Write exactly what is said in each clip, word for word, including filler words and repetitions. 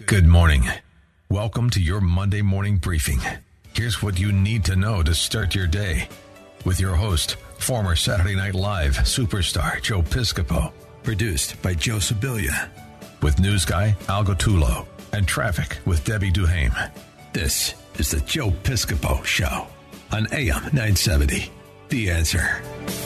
Good morning. Welcome to your Monday morning briefing. Here's what you need to know to start your day. With your host, former Saturday Night Live superstar Joe Piscopo. Produced by Joe Sibilia. With news guy Al Gattullo. And traffic with Debbie Duhame. This is the Joe Piscopo Show on A M nine seventy. The Answer.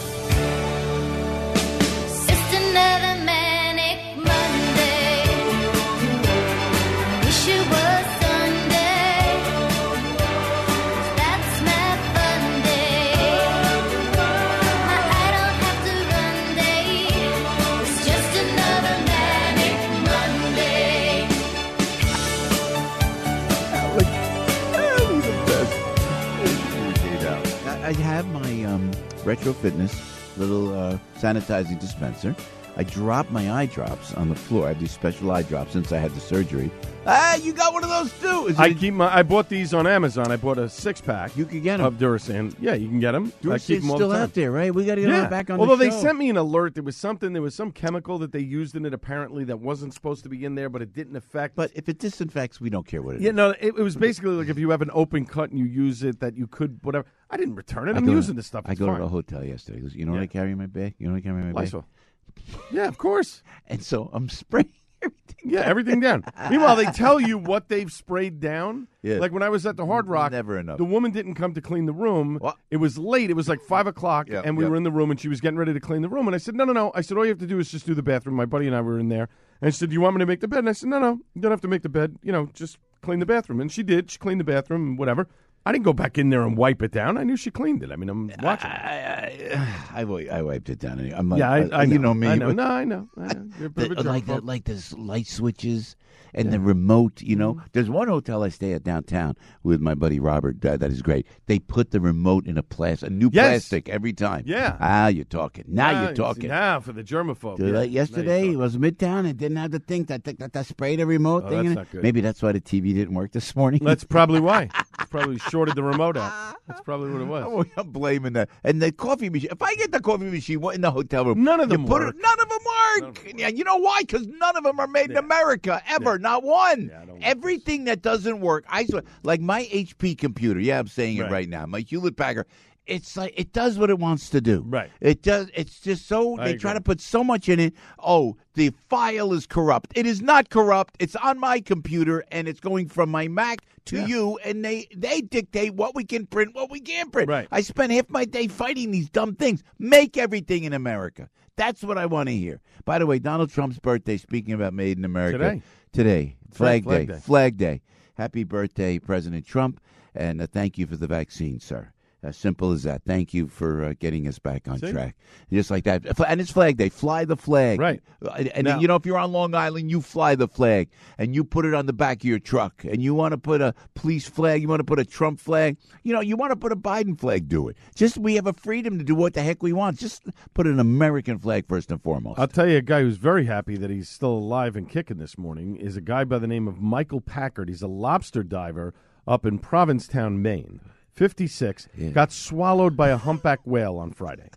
I have my um, Retro Fitness little uh, sanitizing dispenser. I drop my eye drops on the floor. I have these special eye drops since I had the surgery. Ah, you got one of those too. Is I it, keep my. I bought these on Amazon. I bought a six pack. You can get them of Durasan. Yeah, you can get them. I keep them all still the time. out there, right? We got to get yeah. them back on. Although the they show. sent me an alert, there was something. There was some chemical that they used in it apparently that wasn't supposed to be in there, but it didn't affect. But if it disinfects, we don't care what it yeah, is. no, it, it was basically like if you have an open cut and you use it, that you could whatever. I didn't return it. I I'm go to- using this stuff. I It's go fine. to the hotel yesterday. He goes, you know Yeah. what I carry in my bag? You know what I carry in my bag? Lysol. Yeah, of course. And so I'm spraying everything. Yeah, everything down. Meanwhile, they tell you what they've sprayed down. Yeah. Like when I was at the Hard Rock, Never enough. the woman didn't come to clean the room. What? It was late. It was like five o'clock, Yeah, and we yeah. were in the room, and she was getting ready to clean the room. And I said, no, no, no. I said, all you have to do is just do the bathroom. My buddy and I were in there. And she said, do you want me to make the bed? And I said, no, no, you don't have to make the bed. You know, just clean the bathroom. And she did. She cleaned the bathroom and whatever. I didn't go back in there and wipe it down. I knew she cleaned it. I mean, I'm watching. I, I, I, wi- I wiped it down. I'm like, yeah, I, I, you know. know me. I know. but No, I know. I know. You're a bit of the, a like the, germaphobe. like the light switches and the remote. You know, Mm-hmm. there's one hotel I stay at downtown with my buddy Robert. That, that is great. They put the remote in a plastic, a new Yes. plastic every time. Yeah. Ah, you're talking. Now Ah, you're see, talking. Now for the germaphobe. Dude, Yeah, like now you're yesterday, talking. it was Midtown. It didn't have the thing that that, that, that sprayed the remote Oh, thing. that's in it. not good. Maybe that's why the T V didn't work this morning. That's probably why. It's probably shorted the remote out. That's probably what it was. Oh, I'm blaming that. And the coffee machine. If I get the coffee machine what, in the hotel room, None of you them put work. It, none of them work. None of them Yeah, you know why? Because none of them are made in Yeah. America ever. Yeah. Not one. Yeah, I don't want Everything that doesn't work, I swear, like my H P computer. Yeah, I'm saying it Right. right now. My Hewlett Packard. It's like it does what it wants to do. Right. It does. It's just so I they try agree. to put so much in it. Oh, the file is corrupt. It is not corrupt. It's on my computer and it's going from my Mac to Yeah. you, and they they dictate what we can print, what we can't print. Right. I spent half my day fighting these dumb things. Make everything in America. That's what I want to hear. By the way, Donald Trump's birthday. Speaking about Made in America Today. Today, Flag, Flag Day. Day. Flag Day. Happy birthday, President Trump, and uh, thank you for the vaccine, sir. As simple as that. Thank you for uh, getting us back on See? track. Just like that. And it's Flag Day. Fly the flag. Right. Uh, And, Now- you know, if you're on Long Island, you fly the flag and you put it on the back of your truck. And you want to put a police flag, you want to put a Trump flag, you know, you want to put a Biden flag, do it. Just we have a freedom to do what the heck we want. Just put an American flag first and foremost. I'll tell you a guy who's very happy that he's still alive and kicking this morning is a guy by the name of Michael Packard. He's a lobster diver up in Provincetown, Maine. fifty-six, Yeah. got swallowed by a humpback whale on Friday.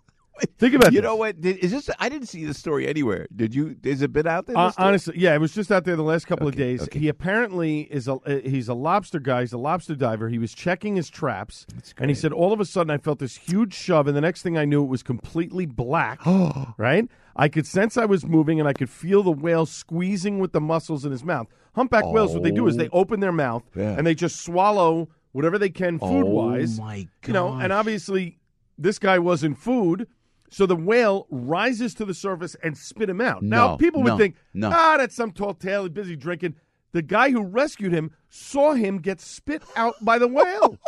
Think about you this. know what? Did, is this? I didn't see the story anywhere. Did you? Is it been out there? Uh, this story? honestly, yeah, it was just out there the last couple of Okay, days. okay. He apparently is a uh, he's a lobster guy. He's a lobster diver. He was checking his traps, and he said all of a sudden I felt this huge shove, and the next thing I knew it was completely black. Right? I could sense I was moving, and I could feel the whale squeezing with the muscles in his mouth. Humpback whales, what they do is they open their mouth Yeah. and they just swallow whatever they can food wise. Oh my You know, and gosh. obviously this guy wasn't food. So the whale rises to the surface and spit him out. Now, No, people would no, think, no. ah, that's some tall tale, he's busy drinking. The guy who rescued him saw him get spit out by the whale.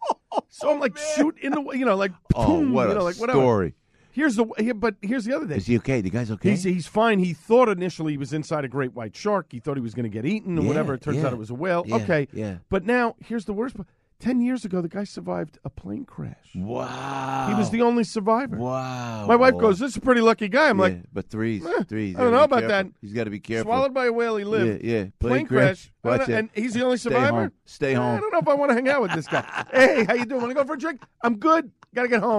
So I'm like, shoot in the, you know, like, Oh, boom, what you a know, like whatever. story! Here's the, here, but here's the other thing. Is he okay? The guy's okay. He's he's fine. He thought initially he was inside a great white shark. He thought he was going to get eaten or Yeah, whatever. It turns yeah. out it was a whale. Yeah, okay, yeah. But now here's the worst part. Ten years ago, the guy survived a plane crash. Wow. He was the only survivor. Wow. My wife boy. goes, "This is a pretty lucky guy." I'm Yeah, like, but threes, eh, threes. I don't know about that. He's got to be careful. swallowed by a whale. He lived. Yeah, yeah. Plane crash. I don't Watch know, it. and he's the only Stay survivor. home. Stay Eh, home. I don't know if I want to hang out with this guy. Hey, how you doing? Want to go for a drink? I'm good. Got to get home.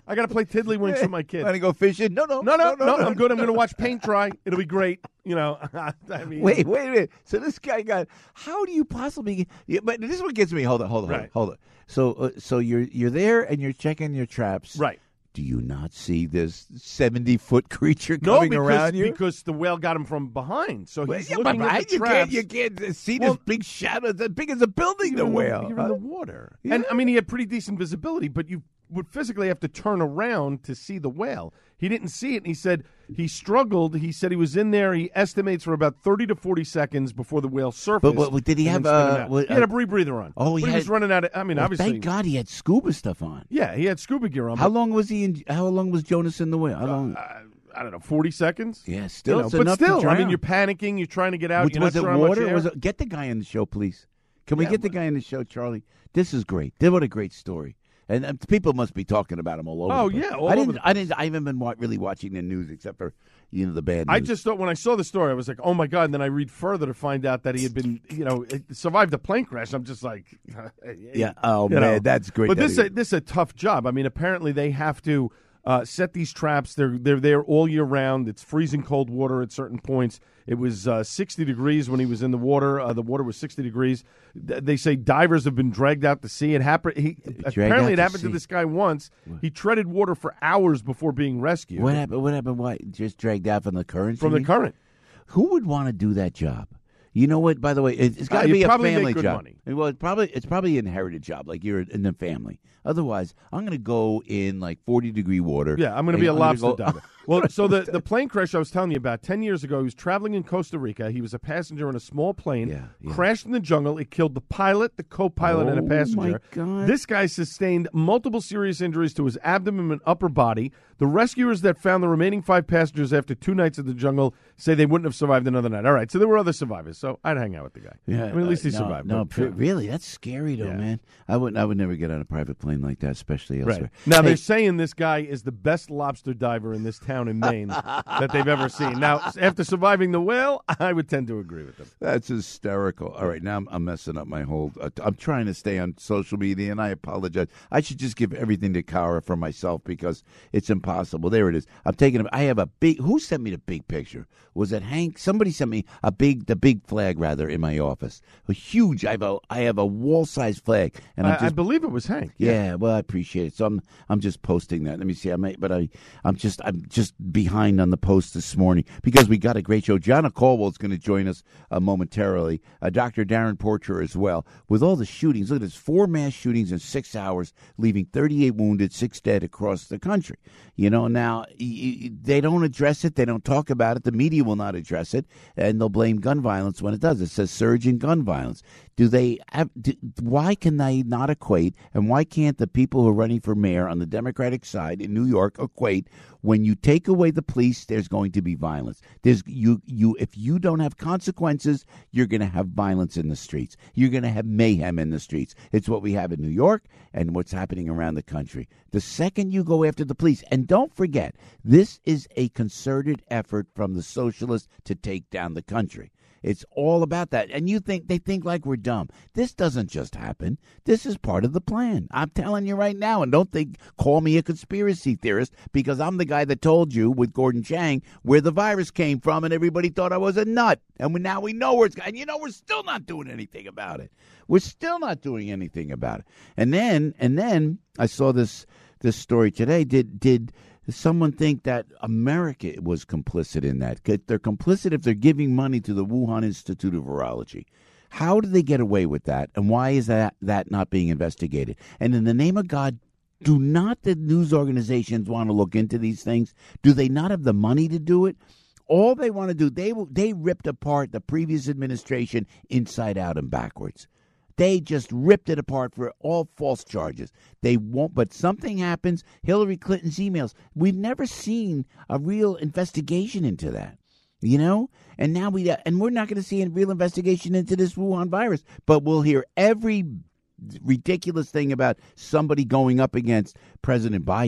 I got to play tiddlywinks with my kids. Want to go fishing? No, no, no, no, no, no. I'm good. I'm going to watch paint dry. It'll be great. You know. I mean, wait, wait a minute. So this guy got. How do you possibly? Yeah, but this is what gets me. Hold on, hold on, hold on. Right. Hold on. So, uh, so you're you're there and you're checking your traps. Right. Do you not see this seventy-foot creature no, coming because, around you? because the whale got him from behind. So Well, he's yeah, looking but at the you traps. can't, you can't see Well, this big shadow. It's as big as a building, You're the in the- whale. You're huh? in the water. Yeah. And, I mean, he had pretty decent visibility, but you would physically have to turn around to see the whale. He didn't see it, and he said he struggled. He said he was in there. He estimates for about thirty to forty seconds before the whale surfaced. But what, did he and have? then spit him Uh, out. what, he had a uh, rebreather on. Oh, he but he had- was running out of. I mean, well, obviously. thank God he had scuba stuff on. Yeah, he had scuba gear on. How but, long was he in? How long was Jonas in the whale? How long? Uh, I don't know, forty seconds. yeah, still, You know, it's but enough to still, I drown. mean, you're panicking. You're trying to get out. Was, you're was not it sure how much water? air. Was it, get the guy on the show, please. Can we Yeah, get the but- guy on the show, Charlie? This is great. What a great story. And uh, people must be talking about him all over. Oh, the place. yeah, all I didn't. over the I didn't. I haven't been wa- really watching the news except for you know the bad news. I just thought when I saw the story, I was like, "Oh my god!" And then I read further to find out that he had been, you know, survived a plane crash. I'm just like, Yeah. Oh you man, know. that's great. But that this he- is a, this is a tough job. I mean, apparently they have to uh, set these traps. They're they're there all year round. It's freezing cold water at certain points. It was uh, sixty degrees when he was in the water. Uh, the water was sixty degrees. Th- They say divers have been dragged out to sea. It happened. He, apparently, out it to happened to sea. this guy once. He treaded water for hours before being rescued What happened? What happened? Why just dragged out from the current? from you the mean? current. Who would want to do that job? You know what? By the way, it, it's got to Uh, you be a probably make family good job. money. Well, it's probably it's probably an inherited job, like you're in the family. Otherwise, I'm going to go in like forty degree water. Yeah, I'm going to and be a I'm gonna lobster go- diver. Well, so the, the plane crash I was telling you about, ten years ago, he was traveling in Costa Rica. He was a passenger in a small plane, Yeah, yeah. crashed in the jungle. It killed the pilot, the co-pilot, and Oh, a passenger. my God. This guy sustained multiple serious injuries to his abdomen and upper body. The rescuers that found the remaining five passengers after two nights in the jungle say they wouldn't have survived another night. All right, so there were other survivors, so I'd hang out with the guy. Yeah, I mean, at least he uh, no, survived. No, but, pr- yeah. really, that's scary though, Yeah. man. I wouldn't. I would never get on a private plane like that, especially elsewhere. Right. Now, Hey, they're saying this guy is the best lobster diver in this town in Maine that they've ever seen. Now, after surviving the whale, I would tend to agree with them. That's hysterical. All right, now I'm, I'm messing up my whole. Uh, I'm trying to stay on social media, and I apologize. I should just give everything to Kara for myself because it's impossible. There it is. I'm taking. A, I have a big. Who sent me the big picture? Was it Hank? Somebody sent me a big, the big flag rather in my office. A huge. I have a. I have a wall size flag, and I'm I, just. I believe it was Hank. Yeah, well, I appreciate it. So I'm, I'm just posting that. Let me see. I may, but I, I'm just, I'm just behind on the post this morning because we got a great show. Jana Caldwell's going to join us uh, momentarily. Uh, Doctor Darren Porcher as well. With all the shootings, look at this: four mass shootings in six hours, leaving thirty-eight wounded, six dead across the country. You know, now y- y- they don't address it. They don't talk about it. The media will not address it, and they'll blame gun violence when it does. It says surge in gun violence. Do they have, do, why can they not equate, and why can't the people who are running for mayor on the Democratic side in New York equate when you take away the police, there's going to be violence. There's you you if you don't have consequences, you're going to have violence in the streets. You're going to have mayhem in the streets. It's what we have in New York and what's happening around the country. The second you go after the police, and don't forget, this is a concerted effort from the socialists to take down the country. It's all about that. And you think they think like we're dumb. This doesn't just happen. This is part of the plan. I'm telling you right now, and don't think call me a conspiracy theorist because I'm the guy that told you with Gordon Chang where the virus came from and everybody thought I was a nut. And we, now we know where it's going. And you know, we're still not doing anything about it. We're still not doing anything about it. And then and then I saw this this story today. Did did Does someone think that America was complicit in that? They're complicit if they're giving money to the Wuhan Institute of Virology. How do they get away with that? And why is that, that not being investigated? And in the name of God, do not the news organizations want to look into these things? Do they not have the money to do it? All they want to do, they they ripped apart the previous administration inside out and backwards. They just ripped it apart for all false charges. They won't, but something happens. Hillary Clinton's emails. We've never seen a real investigation into that, you know? And now we, and we're not going to see a real investigation into this Wuhan virus, but we'll hear every ridiculous thing about somebody going up against President Biden,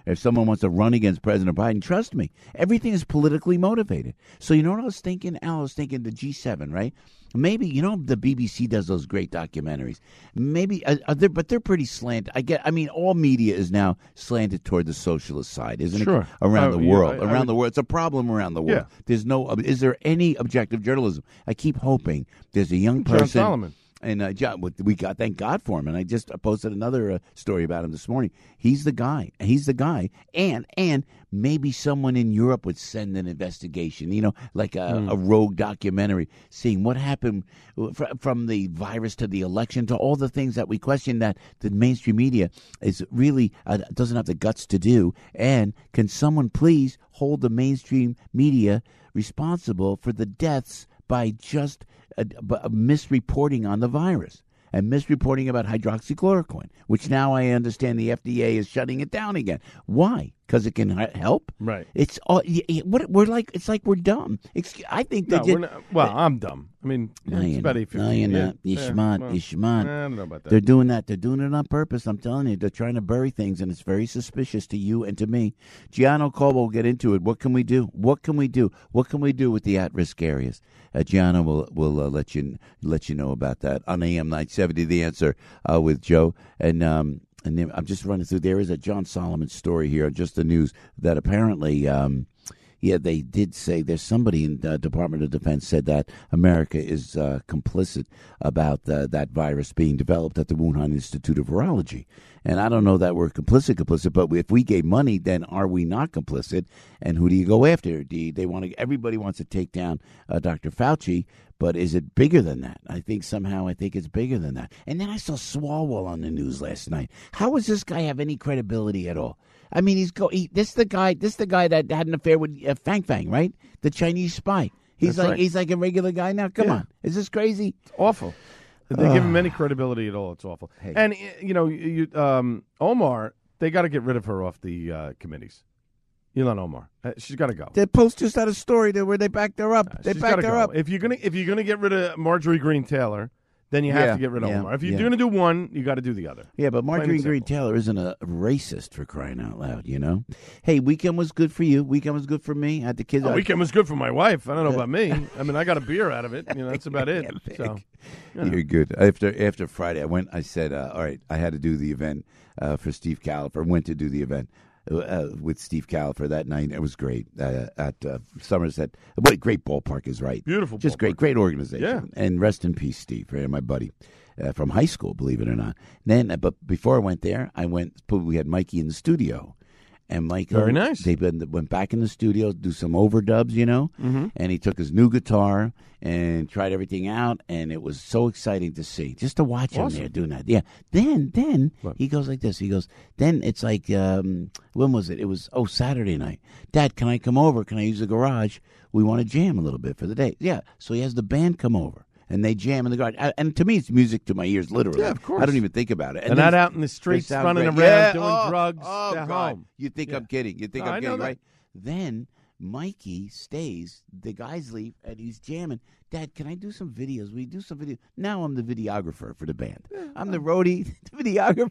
if someone wants to run against President Biden, trust me, everything is politically motivated. So you know what I was thinking? Al, I was thinking the G seven, right? Maybe, you know, the B B C does those great documentaries. Maybe, uh, uh, they're, but they're pretty slanted. I get. I mean, all media is now slanted toward the socialist side, isn't sure. it? Around oh, the yeah, world, I, I around would, the world. It's a problem around the world. Yeah. There's no. Is there any objective journalism? I keep hoping there's a young John person. Solomon. And uh, John, we got thank God for him. And I just posted another uh, story about him this morning. He's the guy. He's the guy. And and maybe someone in Europe would send an investigation. You know, like a, mm. a rogue documentary, seeing what happened fr- from the virus to the election to all the things that we question that the mainstream media is really uh, doesn't have the guts to do. And can someone please hold the mainstream media responsible for the deaths by just a, a misreporting on the virus and misreporting about hydroxychloroquine, which now I understand the F D A is shutting it down again. Why? Because it can help. Right. It's all. What we're like. It's like we're dumb. Excuse, I think no, they did. we're not, well, I'm dumb. I mean, no, it's you're about not. eight fifty. No, you're yeah. not. You're yeah. smart. Well, you're smart. I don't know about that. They're doing that. They're doing it on purpose. I'm telling you. They're trying to bury things, and it's very suspicious to you and to me. Gianno Colbo will get into it. What can we do? What can we do? What can we do with the at-risk areas? Uh, Gianno will will uh, let you let you know about that on A M nine seventy. The Answer uh, with Joe and. Um, And then I'm just running through. There is a John Solomon story here, just the news, that apparently, um, yeah, they did say there's somebody in the Department of Defense said that America is uh, complicit about uh, that virus being developed at the Wuhan Institute of Virology. And I don't know that we're complicit, complicit, but if we gave money, then are we not complicit? And who do you go after? Do you, they want to? Everybody wants to take down uh, Doctor Fauci. But is it bigger than that? I think somehow I think it's bigger than that. And then I saw Swalwell on the news last night. How does this guy have any credibility at all? I mean, he's go. He, this the guy. This the guy that had an affair with uh, Fang Fang, right? The Chinese spy. He's That's like right. he's like a regular guy now. Come yeah. on, is this crazy? It's awful. They give him any credibility at all. It's awful. Hey. And you know, you, um, Omar, they got to get rid of her off the uh, committees. Ilhan Omar, uh, she's got to go. The Post just had a story there where they backed her up. Uh, they she's backed gotta her go. up. If you're gonna if you're gonna get rid of Marjorie Greene Taylor, then you have Yeah, to get rid of yeah, Omar. If you're yeah. going to do one, you got to do the other. Yeah, but Marjorie and Greene simple. Taylor isn't a racist, for crying out loud, you know? Hey, weekend was good for you. Weekend was good for me. I had the kids. The I- weekend was good for my wife. I don't know about me. I mean, I got a beer out of it. You know, that's about it. Yeah, So, yeah. You're good. After after Friday, I went. I said, uh, "All right, I had to do the event uh, for Steve Califer." Went to do the event uh, with Steve Califer that night. It was great uh, at uh, Somerset. What a great ballpark is right. Beautiful just ballpark. great, great organization. Yeah. And rest in peace, Steve, right, my buddy. Uh, from high school, believe it or not. Then, uh, but before I went there, I went. We had Mikey in the studio, and Michael. Very nice. They been, went back in the studio to do some overdubs, you know. Mm-hmm. And he took his new guitar and tried everything out, and it was so exciting to see, just to watch him Awesome. there doing that. Yeah. Then, then What? he goes like this. He goes. Then it's like, um, when was it? It was oh Saturday night. Dad, can I come over? Can I use the garage? We want to jam a little bit for the day. Yeah. So he has the band come over. And they jam in the garden. And to me, it's music to my ears, literally. Yeah, of course. I don't even think about it. They're then not out in the streets they sound running great. around Yeah, doing oh, drugs. Oh, They're God. home. You think Yeah. I'm kidding. You think No, I'm I know kidding, that. right? Then Mikey stays. The guys leave, and he's jamming. Dad, can I do some videos? We do some videos. Now I'm the videographer for the band. I'm the roadie, the videographer.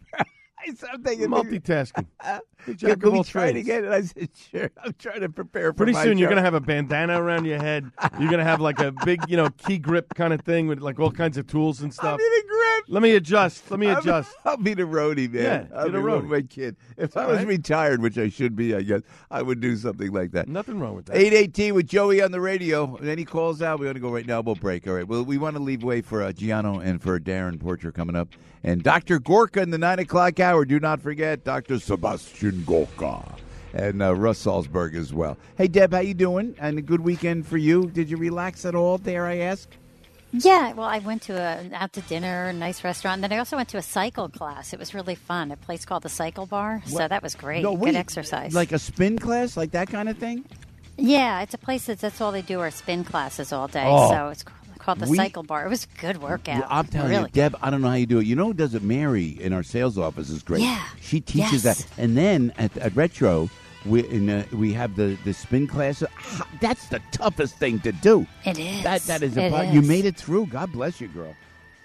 I'm thinking, Multitasking. Can Jack of we all try it trades. again? And I said, sure. I'm trying to prepare for Pretty my soon you're show. going to have a bandana around your head. You're going to have like a big, you know, key grip kind of thing with like all kinds of tools and I'll stuff. be the grip. Let me adjust. Let me I'm- adjust. I'll be the roadie, man. Yeah, I'll be the be roadie. my kid. If I all was right. retired, which I should be, I guess, I would do something like that. Nothing wrong with that. eight eighteen with Joey on the radio. And then he calls out. We're going to go right now. We'll break. All right. Well, we want to leave way for uh, Gianno and for Darren Porcher coming up. And Doctor Gorka in the nine o'clock hour. Do not forget Doctor Sebastian Gorka. And uh, Russ Salzberg as well. Hey, Deb, how you doing? And a good weekend for you. Did you relax at all, dare I ask? Yeah, well, I went to a out to dinner, a nice restaurant. And then I also went to a cycle class. It was really fun. A place called the Cycle Bar. So that was great. No, Good wait. exercise. Like a spin class? Like that kind of thing? yeah, it's a place that that's all they do are spin classes all day. Oh. So it's called the We- Cycle Bar. It was a good workout. Well, I'm telling really. you, Deb, I don't know how you do it. You know who does it? Mary in our sales office is great. Yeah. She teaches Yes. that. And then at, at Retro, we in, uh, we have the, the spin class. Ha- That's the toughest thing to do. It is. That That is a It part. is. You made it through. God bless you, girl.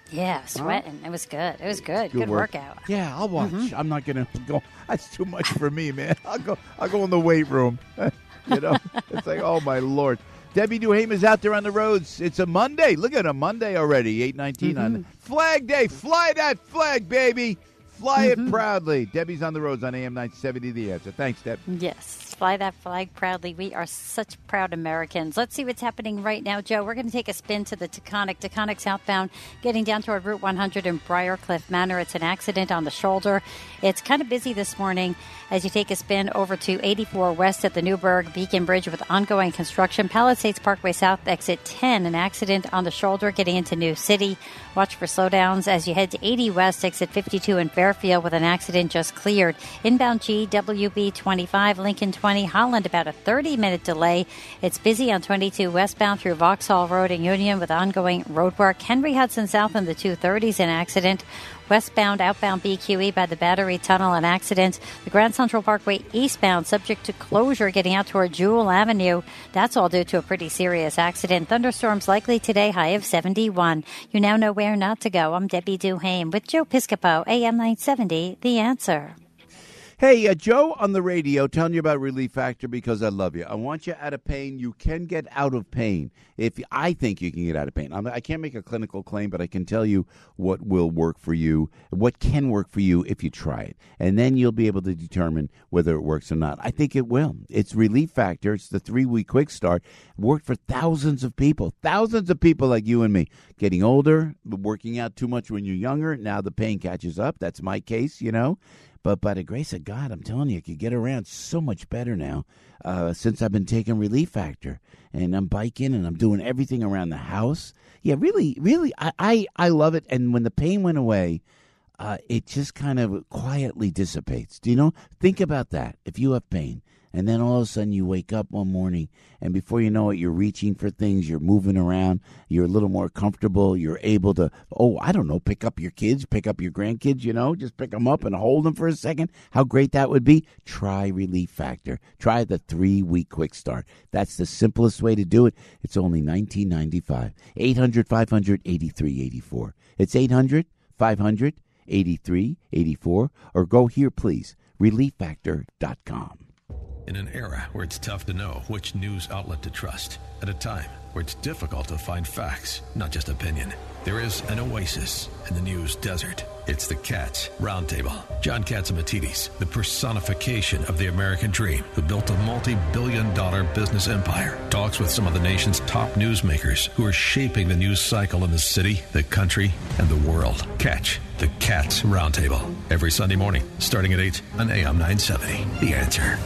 Yeah, sweating. Huh? It was good. It was good. Good, good work. workout. Yeah, I'll watch. Mm-hmm. I'm not going to go. That's too much for me, man. I'll go I'll go in the weight room. You know, it's like, oh, my Lord. Debbie Duham is out there on the roads. It's a Monday. Look at a Monday already, eight nineteen mm-hmm. on Flag Day. Fly that flag, baby. Fly mm-hmm. it proudly. Debbie's on the roads on A M nine seventy, The Answer. Thanks, Deb. Yes. Fly that flag proudly. We are such proud Americans. Let's see what's happening right now, Joe. We're going to take a spin to the Taconic. Taconic southbound, getting down toward Route one hundred in Briarcliff Manor. It's an accident on the shoulder. It's kind of busy this morning as you take a spin over to eighty-four west at the Newburgh Beacon Bridge with ongoing construction. Palisades Parkway South, exit ten, an accident on the shoulder getting into New City. Watch for slowdowns as you head to eighty west, exit fifty-two in Fairfield with an accident just cleared. Inbound G, W B twenty-five, Lincoln twenty, Holland, about a thirty-minute delay. It's busy on twenty-two westbound through Vauxhall Road in Union with ongoing road work. Henry Hudson South in the two thirties, an accident. Westbound, outbound B Q E by the Battery Tunnel, an accident. The Grand Central Parkway eastbound, subject to closure, getting out toward Jewel Avenue. That's all due to a pretty serious accident. Thunderstorms likely today, high of seventy-one. You now know where not to go. I'm Debbie Duham with Joe Piscopo, A M nine seventy, The Answer. Hey, uh, Joe on the radio telling you about Relief Factor because I love you. I want you out of pain. You can get out of pain. If I think you can get out of pain. I'm, I can't make a clinical claim, but I can tell you what will work for you, what can work for you if you try it. And then you'll be able to determine whether it works or not. I think it will. It's Relief Factor. It's the three-week quick start. Worked for thousands of people, thousands of people like you and me. Getting older, working out too much when you're younger. Now the pain catches up. That's my case, you know. But by the grace of God, I'm telling you, I could get around so much better now uh, since I've been taking Relief Factor. And I'm biking and I'm doing everything around the house. Yeah, really, really, I, I, I love it. And when the pain went away, uh, it just kind of quietly dissipates. Do you know? Think about that. If you have pain, and then all of a sudden you wake up one morning, and before you know it, you're reaching for things, you're moving around, you're a little more comfortable, you're able to, oh, I don't know, pick up your kids, pick up your grandkids, you know, just pick them up and hold them for a second. How great that would be. Try Relief Factor. Try the three-week quick start. That's the simplest way to do it. It's only nineteen ninety-five. eight hundred, five hundred, eighty-three eighty-four. It's eight hundred, five hundred, eighty-three eighty-four. Or go here, please, relief factor dot com. In an era where it's tough to know which news outlet to trust, at a time where it's difficult to find facts, not just opinion, there is an oasis in the news desert. It's the Katz Roundtable. John Catsimatidis, the personification of the American dream, who built a multi-billion dollar business empire, talks with some of the nation's top newsmakers who are shaping the news cycle in the city, the country, and the world. Catch the Katz Roundtable every Sunday morning, starting at eight on A M nine seventy. The Answer.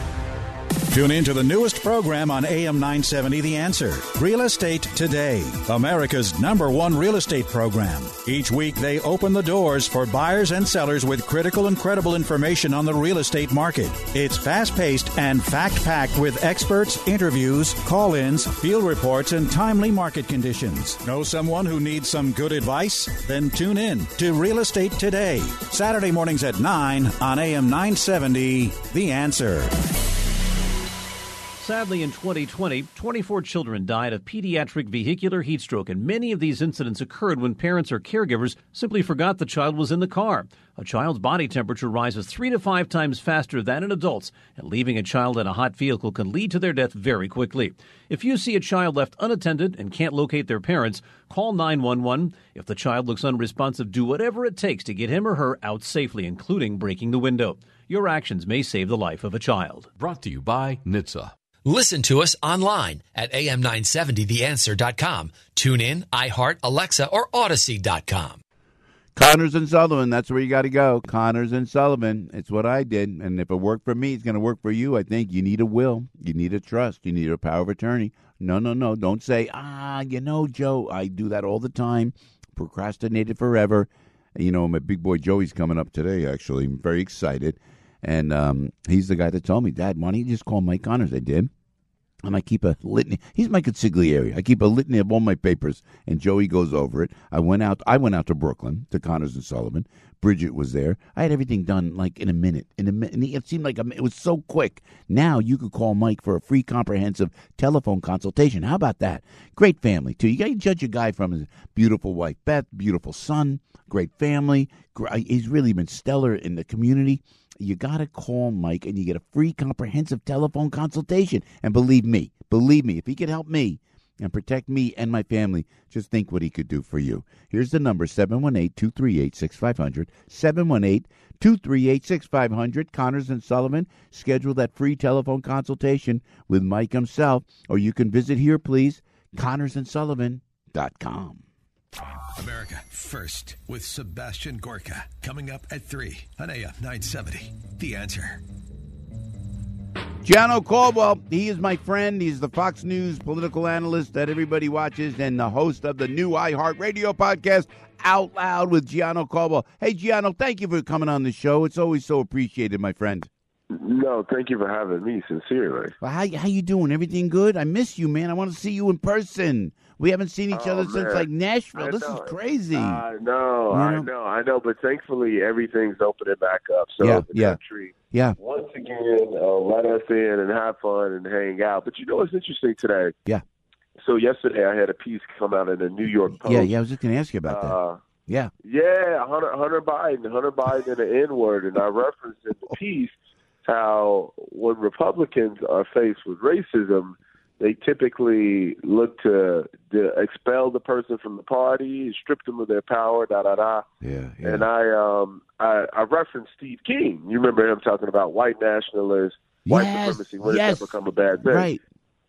Tune in to the newest program on A M nine seventy, The Answer. Real Estate Today, America's number one real estate program. Each week, they open the doors for buyers and sellers with critical and credible information on the real estate market. It's fast-paced and fact-packed with experts, interviews, call-ins, field reports, and timely market conditions. Know someone who needs some good advice? Then tune in to Real Estate Today, Saturday mornings at nine on A M nine seventy, The Answer. Sadly, in twenty twenty, twenty-four children died of pediatric vehicular heat stroke, and many of these incidents occurred when parents or caregivers simply forgot the child was in the car. A child's body temperature rises three to five times faster than in adults, and leaving a child in a hot vehicle can lead to their death very quickly. If you see a child left unattended and can't locate their parents, call nine one one. If the child looks unresponsive, do whatever it takes to get him or her out safely, including breaking the window. Your actions may save the life of a child. Brought to you by N H T S A. Listen to us online at A M nine seventy the answer dot com. Tune in, iHeart, Alexa, or Odyssey dot com. Connors and Sullivan, that's where you got to go. Connors and Sullivan, it's what I did. And if it worked for me, it's going to work for you. I think you need a will. You need a trust. You need a power of attorney. No, no, no. Don't say, ah, you know, Joe, I do that all the time. Procrastinated forever. You know, my big boy Joey's coming up today, actually. I'm very excited. And um, he's the guy that told me, Dad, why don't you just call Mike Connors? I did. And I keep a litany. He's my consigliere. I keep a litany of all my papers, and Joey goes over it. I went out. I went out to Brooklyn to Connors and Sullivan. Bridget was there. I had everything done like in a minute. In a minute, and it seemed like a, it was so quick. Now you could call Mike for a free, comprehensive telephone consultation. How about that? Great family too. You got to judge a guy from his beautiful wife Beth, beautiful son, great family. He's really been stellar in the community. You got to call Mike, and you get a free, comprehensive telephone consultation. And believe me, believe me, if he could help me and protect me and my family, just think what he could do for you. Here's the number, seven one eight, two three eight, six five zero zero, seven one eight, two three eight, six five zero zero. Connors and Sullivan, schedule that free telephone consultation with Mike himself, or you can visit here, please, connors and sullivan dot com. America First with Sebastian Gorka. Coming up at three on A M nine seventy. The Answer. Gianno Caldwell, he is my friend. He's the Fox News political analyst that everybody watches and the host of the new iHeartRadio podcast, Out Loud with Gianno Caldwell. Hey, Gianno, thank you for coming on the show. It's always so appreciated, my friend. No, thank you for having me, sincerely. Well, how, how you doing? Everything good? I miss you, man. I want to see you in person. We haven't seen each oh, other man. since, like, Nashville. I this know. is crazy. I know, you know, I know, I know. But thankfully, everything's opening back up. So yeah, the yeah. country, yeah. once again, uh, let us in and have fun and hang out. But you know what's interesting today? Yeah. So yesterday, I had a piece come out in the New York Post. Yeah, yeah. I was just going to ask you about that. Uh, yeah. Yeah, Hunter, Hunter Biden, Hunter Biden and the N-word. And I referenced in the piece how when Republicans are faced with racism, they typically look to, to expel the person from the party, strip them of their power, da da da. Yeah, yeah. And I, um, I, I referenced Steve King. You remember him talking about white nationalists, white yes, supremacy, when yes. it's become a bad thing. Right.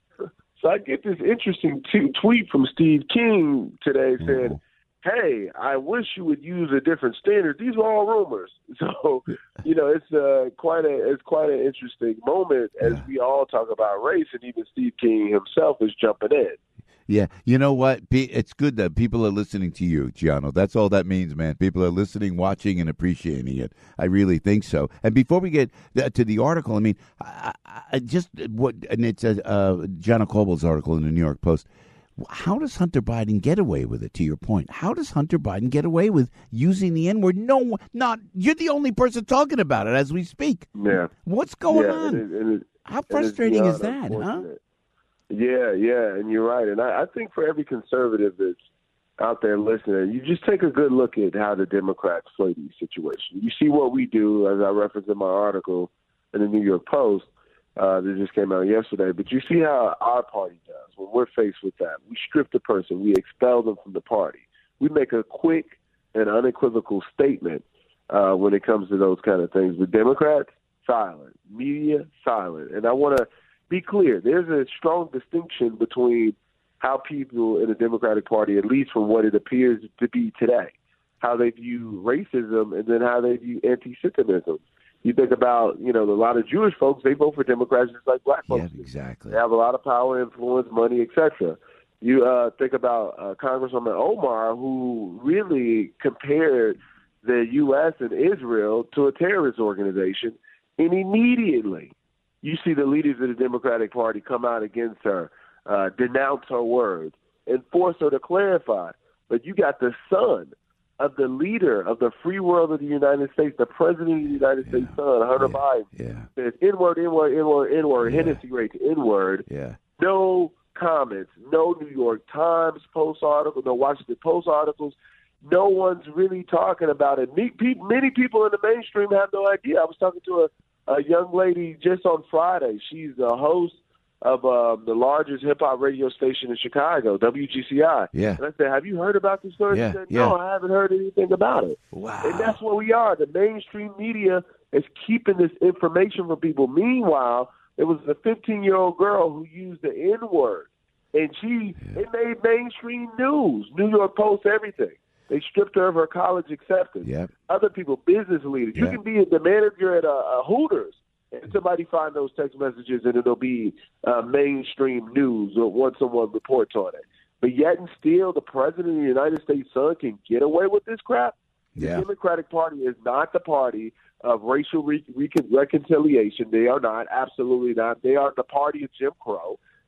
So I get this interesting t- tweet from Steve King today saying, oh. hey, I wish you would use a different standard. These are all rumors. So, you know, it's uh, quite a it's quite an interesting moment as yeah. we all talk about race, and even Steve King himself is jumping in. Yeah, you know what? It's good that people are listening to you, Gianno. That's all that means, man. People are listening, watching, and appreciating it. I really think so. And before we get to the article, I mean, I, I just what, and it's a uh, Gianno Caldwell's article in the New York Post. How does Hunter Biden get away with it, to your point? How does Hunter Biden get away with using the N-word? No, not, you're the only person talking about it as we speak. Yeah. What's going yeah, on? and it, and it, How frustrating is that, huh? unfortunate. Yeah, yeah, and you're right. And I, I think for every conservative that's out there listening, you just take a good look at how the Democrats play these situations. You see what we do, as I referenced in my article in the New York Post, Uh, that just came out yesterday. But you see how our party does when we're faced with that. We strip the person. We expel them from the party. We make a quick and unequivocal statement uh, when it comes to those kind of things. But Democrats, silent. Media, silent. And I want to be clear. There's a strong distinction between how people in the Democratic Party, at least from what it appears to be today, how they view racism and then how they view anti-Semitism. You think about, you know, a lot of Jewish folks, they vote for Democrats just like black folks. Yeah, exactly. They have a lot of power, influence, money, et cetera. You uh, think about uh, Congresswoman Omar, who really compared the U S and Israel to a terrorist organization, and immediately you see the leaders of the Democratic Party come out against her, uh, denounce her words, and force her to clarify. But you got the son of the leader of the free world of the United States, the president of the United States' yeah. son, Hunter yeah. Biden, yeah. says N-word, N-word, N-word, N-word, yeah. Hennessy rate to N-word. Yeah. No comments, no New York Times Post article, no Washington Post articles. No one's really talking about it. Many people in the mainstream have no idea. I was talking to a, a young lady just on Friday. She's a host of um, the largest hip-hop radio station in Chicago, W G C I. Yeah. And I said, have you heard about this story? Yeah, She said, yeah. no, I haven't heard anything about it. Wow. And that's what we are. The mainstream media is keeping this information from people. Meanwhile, there was a fifteen-year-old girl who used the N-word, and she yeah. it made mainstream news, New York Post, everything. They stripped her of her college acceptance. Yep. Other people, business leaders. You Yep. can be the manager at a, a Hooters, and somebody find those text messages, and it'll be uh, mainstream news or once someone reports on it. But yet and still, the president of the United States' son can get away with this crap. Yeah. The Democratic Party is not the party of racial re- re- reconciliation. They are not, absolutely not. They are the party of Jim Crow.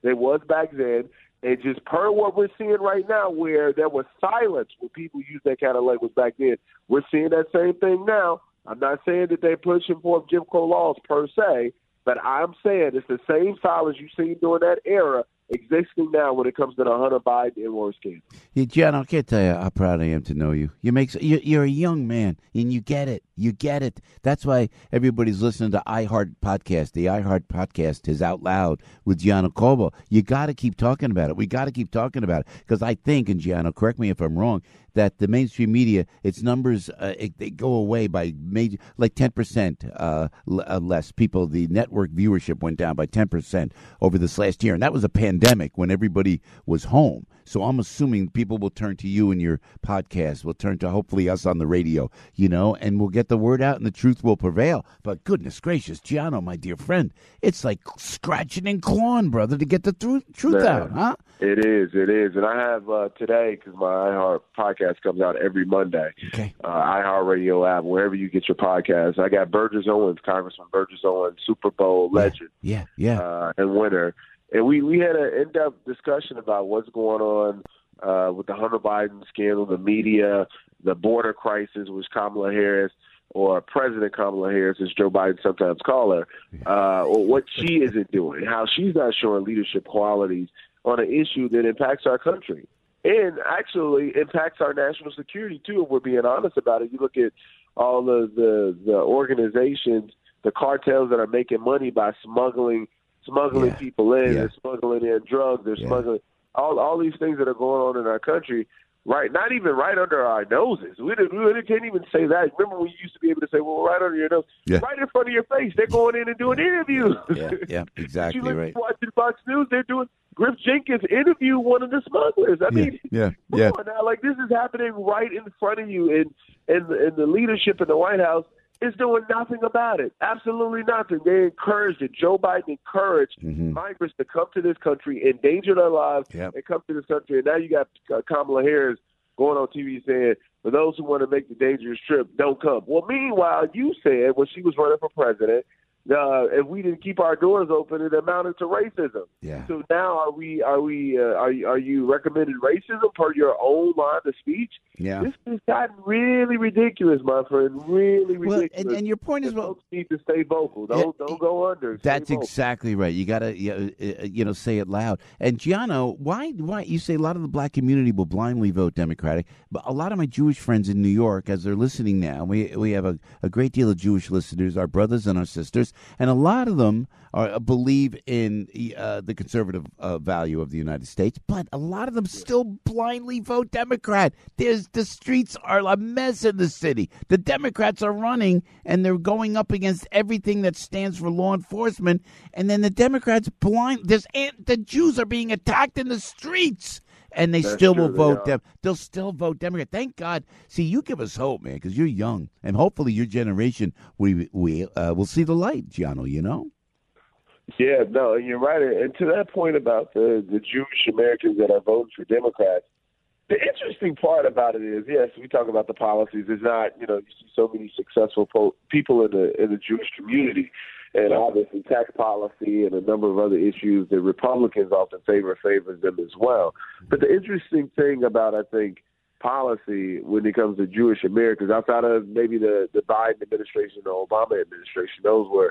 there was back then. And just per what we're seeing right now, where there was silence when people used that kind of language back then, we're seeing that same thing now. I'm not saying that they're pushing for Jim Crow laws per se, but I'm saying it's the same silence you've seen during that era existing now when it comes to the Hunter Biden and Roy scandal. Yeah, John, I can't tell you how proud I am to know you. You make you, you're a young man, and you get it. You get it. That's why everybody's listening to iHeart Podcast. The iHeart Podcast is out loud with Gianno Cobo. You got to keep talking about it. We got to keep talking about it because I think, and Gianno, correct me if I'm wrong, that the mainstream media, its numbers, uh, it, they go away by major, like ten percent uh, l- uh, less people. The network viewership went down by ten percent over this last year, and that was a pandemic when everybody was home. So I'm assuming people will turn to you and your podcast, will turn to hopefully us on the radio, you know, and we'll get the word out and the truth will prevail. But goodness gracious, Gianno, my dear friend, it's like scratching and clawing, brother, to get the th- truth Man, out, huh? It is, it is. And I have uh, today, because my iHeart podcast comes out every Monday, okay. uh, iHeart Radio app, wherever you get your podcasts. I got Burgess Owens, Congressman Burgess Owens, Super Bowl legend yeah, yeah, yeah. Uh, and winner. And we, we had an in-depth discussion about what's going on uh, with the Hunter Biden scandal, the media, the border crisis, which Kamala Harris, or President Kamala Harris, as Joe Biden sometimes call her, uh, or what she isn't doing, how she's not showing leadership qualities on an issue that impacts our country and actually impacts our national security, too, if we're being honest about it. You look at all of the, the organizations, the cartels that are making money by smuggling smuggling yeah. people in, yeah. they're smuggling in drugs, they're yeah. smuggling all all these things that are going on in our country, right? Not even right under our noses. We, didn't, we can't even say that. Remember when you used to be able to say, well, right under your nose, yeah. right in front of your face. They're going in and doing interviews. Yeah, yeah, exactly you right. Watching Fox News, they're doing Griff Jenkins interview one of the smugglers. I yeah, mean, yeah, come yeah. on now, like this is happening right in front of you, and and and the leadership in the White House is doing nothing about it. Absolutely nothing. They encouraged it. Joe Biden encouraged mm-hmm. migrants to come to this country, endanger their lives, yep. and come to this country. And now you got uh, Kamala Harris going on T V saying, for those who want to make the dangerous trip, don't come. Well, meanwhile, you said when she was running for president, uh, if we didn't keep our doors open, it amounted to racism. Yeah. So now are we? Are we? Uh, are, are you recommending racism per your own line of speech? Yeah. This has gotten really ridiculous, my friend. Really ridiculous. Well, and, and your point is, well, folks need to stay vocal. Don't yeah, don't go under. That's vocal. exactly right. You got to you know say it loud. And Gianno, why why you say a lot of the black community will blindly vote Democratic, but a lot of my Jewish friends in New York, as they're listening now, we we have a, a great deal of Jewish listeners, our brothers and our sisters, and a lot of them are believe in uh, the conservative uh, value of the United States, but a lot of them still blindly vote Democrat. There's the streets are a mess in the city. The Democrats are running, and they're going up against everything that stands for law enforcement, and then the Democrats blind. There's the Jews are being attacked in the streets. And they That's still true, will they vote are. them. They'll still vote Democrat. Thank God. See, you give us hope, man, because you're young, and hopefully your generation we we uh, will see the light, Gianno. You know. Yeah, no, you're right. And to that point about the the Jewish Americans that are voting for Democrats, the interesting part about it is, yes, we talk about the policies. It's not, you know, you see so many successful po- people in the in the Jewish community. And obviously tax policy and a number of other issues that Republicans often favor favors them as well. But the interesting thing about, I think, policy when it comes to Jewish Americans, outside of maybe the, the Biden administration or Obama administration, those were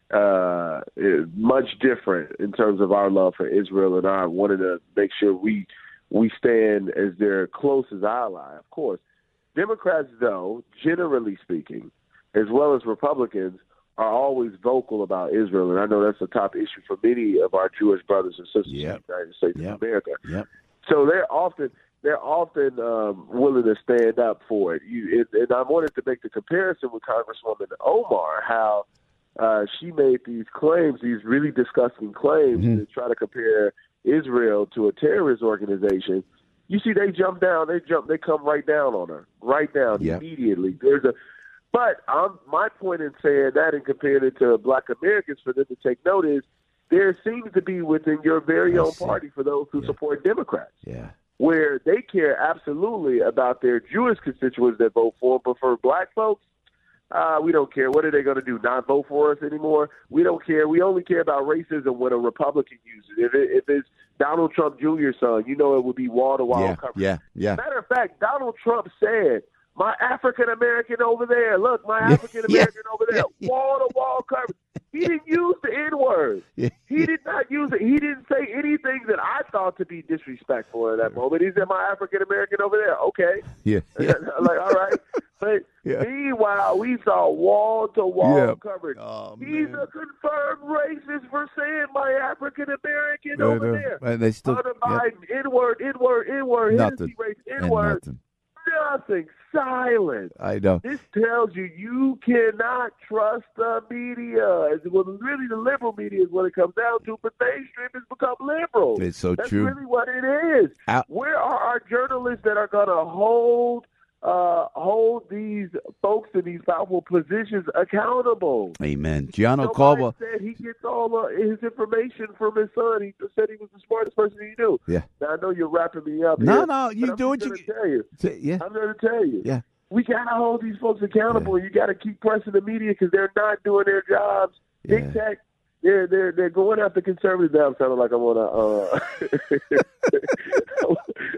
uh, much different in terms of our love for Israel and our wanting to make sure we we stand as their closest ally, of course. Democrats, though, generally speaking, as well as Republicans, are always vocal about Israel, and I know that's a top issue for many of our Jewish brothers and sisters Yep. in the United States Yep. of America. Yep. So they're often they're often um, willing to stand up for it. You, it. And I wanted to make the comparison with Congresswoman Omar, how uh, she made these claims, these really disgusting claims, Mm-hmm. to try to compare Israel to a terrorist organization. You see, they jump down, they jump, they come right down on her, right down Yep. immediately. There's a But um, my point in saying that and comparing it to black Americans for them to take note is there seems to be within your very I own see. party for those who Yeah. support Democrats, Yeah. where they care absolutely about their Jewish constituents that vote for them, but for black folks, Uh, we don't care. What are they going to do? Not vote for us anymore? We don't care. We only care about racism when a Republican uses it. If, it, if it's Donald Trump Junior's son, you know it would be wall-to-wall Yeah, coverage. yeah, yeah. Matter of fact, Donald Trump said, my African-American over there, look, my African-American over there, wall-to-wall coverage. He didn't use the N-word. Yeah. He did not use it. He didn't say anything that I thought to be disrespectful at that moment. He said, my African-American over there. Okay. Yeah. yeah. Like, all right. But Yeah. meanwhile, we saw wall-to-wall Yeah. coverage. Oh, He's man. a confirmed racist for saying my African-American I over know. there. And they still Hunter yeah. Biden, N-word, N-word, N-word, Nothing. Hennessy race, And N-word. nothing. Nothing. Silent. I know. This tells you you cannot trust the media. It's, well, really, the liberal media is what it comes down to, but mainstream has become liberal. It's so That's true. really what it is. Out- Where are our journalists that are going to hold uh, hold these folks in these powerful positions accountable? Amen. Gianno Joe Caldwell. Biden said he gets all uh, his information from his son. He said he was the smartest person he knew. Yeah. Now, I know you're wrapping me up No, here, no, you but I'm do what just you- gonna tell you. Say- yeah. I'm going to tell you. Yeah. We got to hold these folks accountable. You got to keep pressing the media because they're not doing their jobs. Yeah. Big tech, they're they're they're going after conservatives. Now I'm sounding like I'm on a. Uh,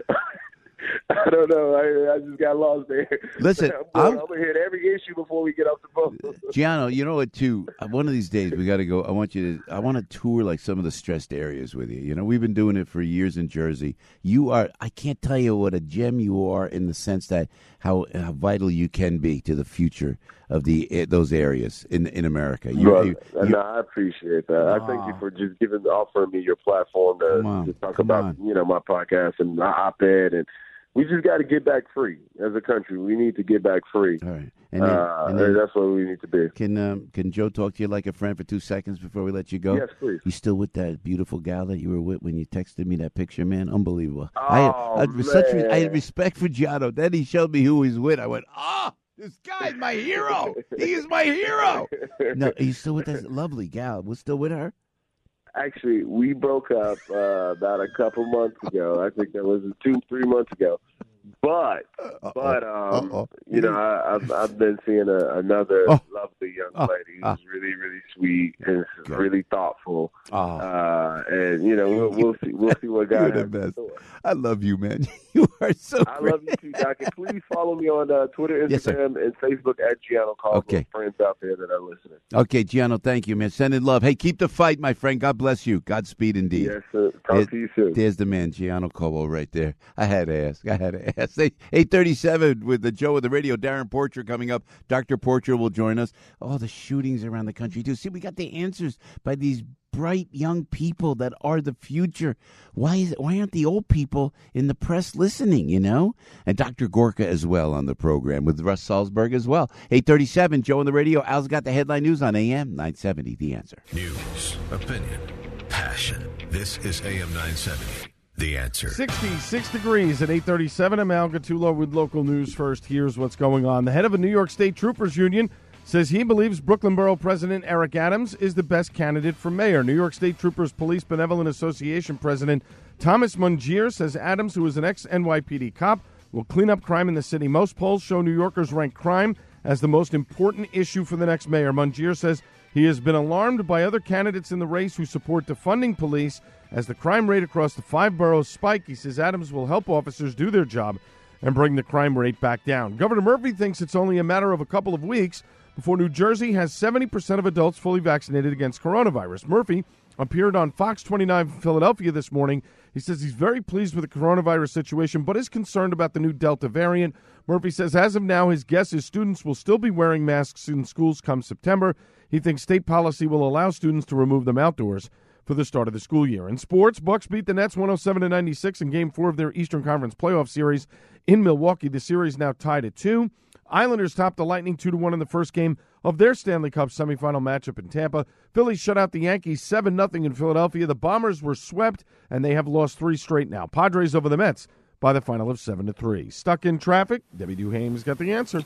I don't know. I, I just got lost there. Listen, I'm, I'm- I'm gonna hit every issue before we get off the phone. Gianno, you know what? Too, uh, one of these days we got to go. I want you to. I want to tour like some of the stressed areas with you. You know, we've been doing it for years in Jersey. You are. I can't tell you what a gem you are in the sense that how, how vital you can be to the future of the eh, those areas in in America. You, Brother, you- and you- I appreciate that. I thank you Aw. for just giving, offering me your platform to, Come on, to talk come about, on. you know, my podcast and my op-ed, and we just got to get back free as a country. We need to get back free. all right, and then, uh, and then that's what we need to be. can um, can Joe talk to you like a friend for two seconds before we let you go? Yes, please. You still with that beautiful gal that you were with when you texted me that picture, man? Unbelievable. Oh, I, I, had such re- I had man. respect for Gianno. Then he showed me who he's with. I went, ah, this guy's my hero. He is my hero. No, are you still with that lovely gal? We're still with her? Actually, we broke up uh, about a couple months ago. I think that was two, three months ago. But, but um, Uh-oh. you know, I, I've I've been seeing a, another Oh. lovely young Oh. lady who's Ah. really, really sweet and Good. really thoughtful. Oh. Uh, and you know, we'll, we'll see, we'll see what You're God the has in best. store. I love you, man. You are so I great. love you too, Doc. And please follow me on uh, Twitter, Yes, sir. Instagram, and Facebook at Gianno Caldwell. Okay. Friends out there that are listening. Okay, Gianno, thank you, man. Sending love. Hey, keep the fight, my friend. God bless you. Godspeed indeed. Yes, sir. Talk There- to you soon. There's the man, Gianno Caldwell, right there. I had to ask. I had to ask. eight thirty-seven with the Joe of the radio, Darren Porcher coming up. Doctor Porcher will join us. Oh, the shootings around the country, too. See, we got the answers by these bright young people that are the future. Why is why aren't the old people in the press listening, you know? And Doctor Gorka as well on the program with Russ Salzberg as well. eight thirty-seven, Joe on the radio. Al's got the headline news on A M nine seventy, The Answer. News, opinion, passion. This is A M nine seventy. The Answer. sixty-six degrees at eight thirty-seven. I'm Al Gattulo with local news first. Here's what's going on. The head of a New York State Troopers Union says he believes Brooklyn Borough President Eric Adams is the best candidate for mayor. New York State Troopers Police Benevolent Association President Thomas Mungier says Adams, who is an ex-N Y P D cop, will clean up crime in the city. Most polls show New Yorkers rank crime as the most important issue for the next mayor. Mungier says he has been alarmed by other candidates in the race who support defunding police as the crime rate across the five boroughs spike. He says Adams will help officers do their job and bring the crime rate back down. Governor Murphy thinks it's only a matter of a couple of weeks before New Jersey has seventy percent of adults fully vaccinated against coronavirus. Murphy appeared on Fox twenty-nine Philadelphia this morning. He says he's very pleased with the coronavirus situation, but is concerned about the new Delta variant. Murphy says as of now, his guess is students will still be wearing masks in schools come September. He thinks state policy will allow students to remove them outdoors for the start of the school year. In sports, Bucks beat the Nets one oh seven to ninety-six in Game four of their Eastern Conference playoff series in Milwaukee. The series now tied at two. Islanders topped the Lightning two to one in the first game of their Stanley Cup semifinal matchup in Tampa. Phillies shut out the Yankees seven nothing in Philadelphia. The Bombers were swept, and they have lost three straight now. Padres over the Mets by the final of seven to three. Stuck in traffic? Debbie Duhame's got the answer.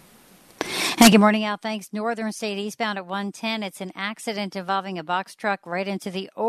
Hey, good morning, Al. Thanks. Northern State eastbound at one ten. It's an accident involving a box truck right into the old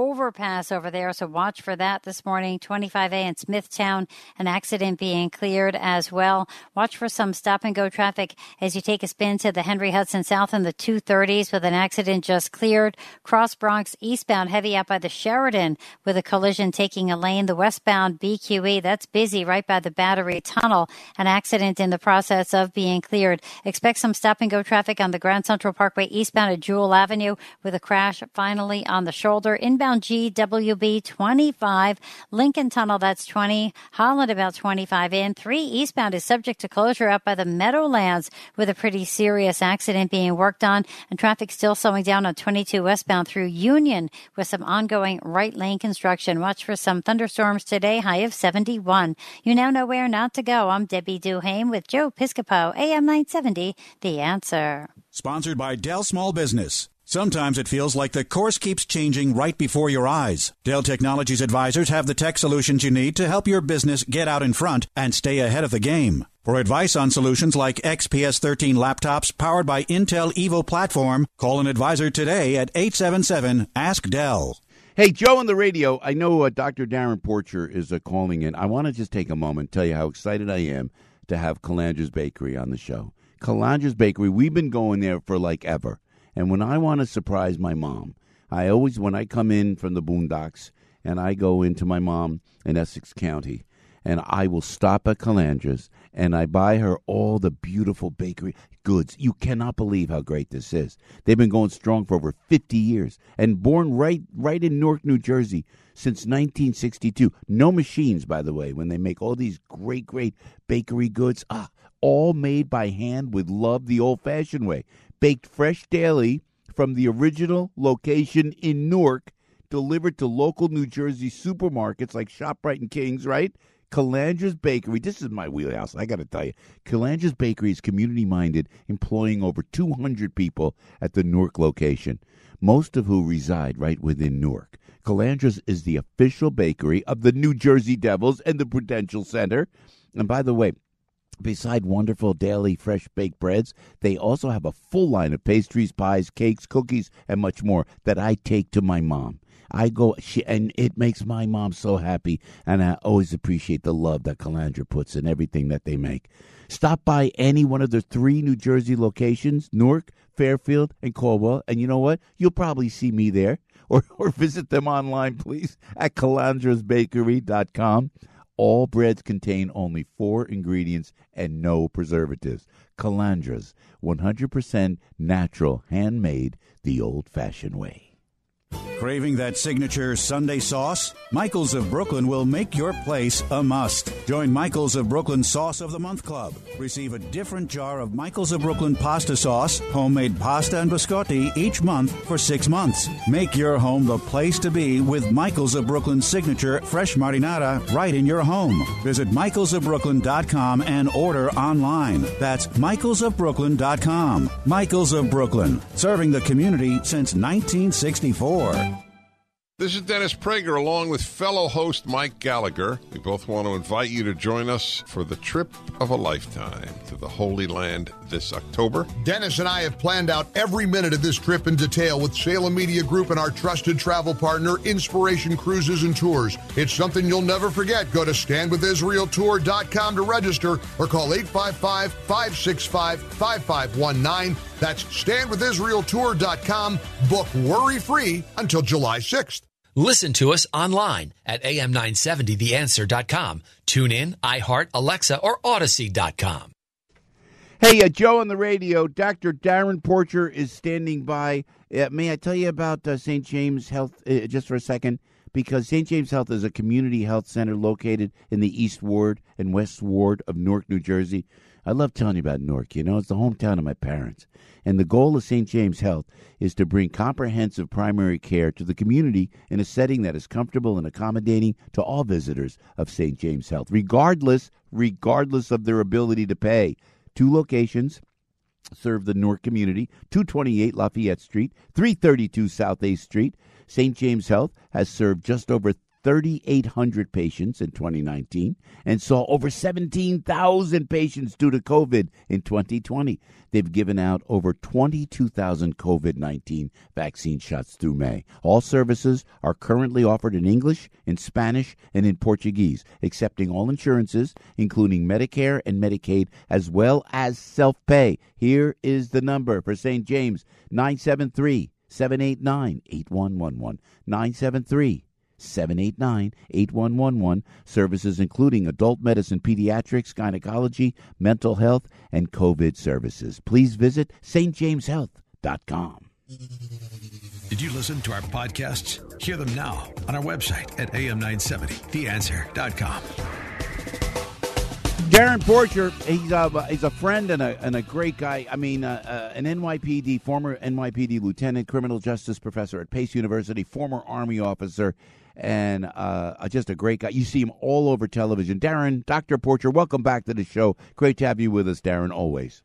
overpass over there, so watch for that this morning. twenty-five A in Smithtown, an accident being cleared as well. Watch for some stop-and-go traffic as you take a spin to the Henry Hudson South in the two thirties with an accident just cleared. Cross Bronx eastbound heavy out by the Sheridan with a collision taking a lane. The westbound B Q E, that's busy right by the Battery Tunnel. An accident in the process of being cleared. Expect some stop-and-go traffic on the Grand Central Parkway eastbound at Jewel Avenue with a crash finally on the shoulder. Inbound G W B twenty-five. Lincoln Tunnel, that's twenty. Holland about twenty-five in. three eastbound is subject to closure out by the Meadowlands with a pretty serious accident being worked on. And traffic still slowing down on twenty-two westbound through Union with some ongoing right lane construction. Watch for some thunderstorms today, high of seventy-one. You now know where not to go. I'm Debbie Duhame with Joe Piscopo, A M nine seventy, The Answer. Sponsored by Dell Small Business. Sometimes it feels like the course keeps changing right before your eyes. Dell Technologies advisors have the tech solutions you need to help your business get out in front and stay ahead of the game. For advice on solutions like X P S thirteen laptops powered by Intel Evo platform, call an advisor today at eight seven seven, ask Dell. Hey, Joe on the radio. I know uh, Doctor Darren Porcher is uh, calling in. I want to just take a moment and tell you how excited I am to have Calandra's Bakery on the show. Calandra's Bakery, we've been going there for like ever. And when I want to surprise my mom, I always, when I come in from the boondocks and I go into my mom in Essex County, and I will stop at Calandra's and I buy her all the beautiful bakery goods. You cannot believe how great this is. They've been going strong for over fifty years and born right right in Newark, New Jersey since nineteen sixty-two. No machines, by the way, when they make all these great, great bakery goods. Ah, all made by hand with love the old-fashioned way. Baked fresh daily from the original location in Newark, delivered to local New Jersey supermarkets like ShopRite and King's, right? Calandra's Bakery, this is my wheelhouse, I got to tell you. Calandra's Bakery is community-minded, employing over two hundred people at the Newark location, most of who reside right within Newark. Calandra's is the official bakery of the New Jersey Devils and the Prudential Center. And by the way, beside wonderful daily fresh baked breads, they also have a full line of pastries, pies, cakes, cookies, and much more that I take to my mom. I go, she, and it makes my mom so happy, and I always appreciate the love that Calandra puts in everything that they make. Stop by any one of the three New Jersey locations, Newark, Fairfield, and Caldwell, and you know what? You'll probably see me there, or, or visit them online, please, at calandras bakery dot com. All breads contain only four ingredients and no preservatives. Calandra's, one hundred percent natural, handmade, the old-fashioned way. Craving that signature Sunday sauce? Michael's of Brooklyn will make your place a must. Join Michael's of Brooklyn Sauce of the Month Club. Receive a different jar of Michael's of Brooklyn pasta sauce, homemade pasta and biscotti each month for six months. Make your home the place to be with Michael's of Brooklyn signature fresh marinara right in your home. Visit michaels of brooklyn dot com and order online. That's michaels of brooklyn dot com. Michael's of Brooklyn, serving the community since nineteen sixty-four. This is Dennis Prager along with fellow host Mike Gallagher. We both want to invite you to join us for the trip of a lifetime to the Holy Land this October. Dennis and I have planned out every minute of this trip in detail with Salem Media Group and our trusted travel partner, Inspiration Cruises and Tours. It's something you'll never forget. Go to stand with israel tour dot com to register or call eight five five, five six five, five five one nine. That's stand with israel tour dot com. Book worry-free until July sixth. Listen to us online at A M nine seventy the answer dot com. Tune in, iHeart, Alexa, or Odyssey dot com. Hey, uh, Joe on the radio. Doctor Darren Porcher is standing by. Uh, may I tell you about uh, Saint James Health uh, just for a second? Because Saint James Health is a community health center located in the East Ward and West Ward of Newark, New Jersey. I love telling you about Newark. You know, it's the hometown of my parents. And the goal of Saint James Health is to bring comprehensive primary care to the community in a setting that is comfortable and accommodating to all visitors of Saint James Health, regardless, regardless of their ability to pay. Two locations serve the Newark community, two twenty-eight Lafayette Street, three thirty-two South eighth Street. Saint James Health has served just over thirty-eight hundred patients in twenty nineteen and saw over seventeen thousand patients due to COVID in twenty twenty. They've given out over twenty-two thousand COVID nineteen vaccine shots through May. All services are currently offered in English, in Spanish, and in Portuguese, accepting all insurances, including Medicare and Medicaid, as well as self-pay. Here is the number for Saint James, nine seven three, seven eight nine, eight one one one, nine seven three, seven eight nine, eight one one one. Services including adult medicine, pediatrics, gynecology, mental health, and COVID services. Please visit st james health dot com. Did you listen to our podcasts? Hear them now on our website at a m nine seventy the answer dot com. Darren Porcher, he's a, he's a friend and a, and a great guy. I mean, uh, uh, an N Y P D, former N Y P D lieutenant, criminal justice professor at Pace University, former Army officer, and uh, just a great guy. You see him all over television. Darren, Doctor Porcher, welcome back to the show. Great to have you with us, Darren, always.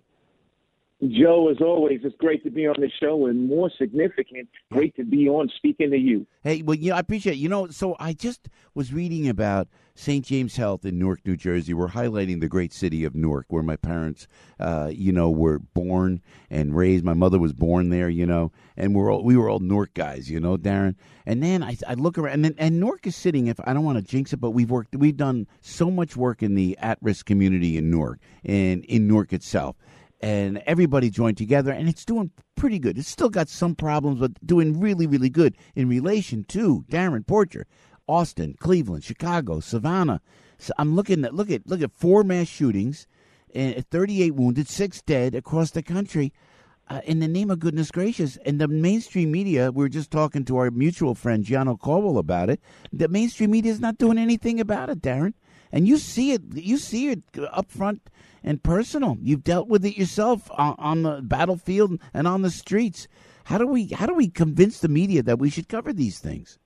Joe, as always, it's great to be on the show, and more significant, great to be on speaking to you. Hey, well, you know, I appreciate it. You know, so I just was reading about Saint James Health in Newark, New Jersey. We're highlighting the great city of Newark, where my parents, uh, you know, were born and raised. My mother was born there, you know, and we're all, we were all Newark guys, you know, Darren. And then I, I look around, and, then, and Newark is sitting, if I don't want to jinx it, but we've worked, we've done so much work in the at-risk community in Newark and in Newark itself. And everybody joined together, and it's doing pretty good. It's still got some problems, but doing really, really good in relation to Darren Porcher, Austin, Cleveland, Chicago, Savannah. So I'm looking at look at look at four mass shootings, and thirty-eight wounded, six dead across the country. Uh, in the name of goodness gracious, and the mainstream media, we were just talking to our mutual friend Gianno Caldwell about it. The mainstream media is not doing anything about it, Darren. And you see it, you see it up front and personal. You've dealt with it yourself on, on the battlefield and on the streets. How do we, how do we convince the media that we should cover these things?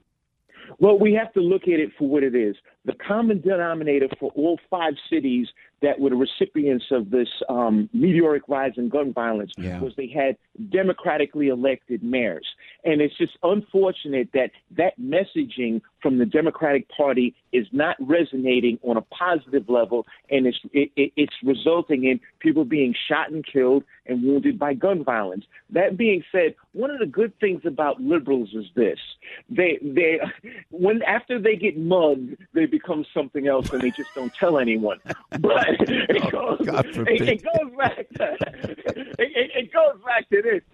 Well, we have to look at it for what it is. The common denominator for all five cities that were the recipients of this um, meteoric rise in gun violence yeah. was they had democratically elected mayors. And it's just unfortunate that that messaging from the Democratic Party is not resonating on a positive level, and it's it, it's resulting in people being shot and killed and wounded by gun violence. That being said, one of the good things about liberals is this: they they when after they get mugged, they become something else, and they just don't tell anyone. But it goes, oh, it, it goes back to it, it goes back to this.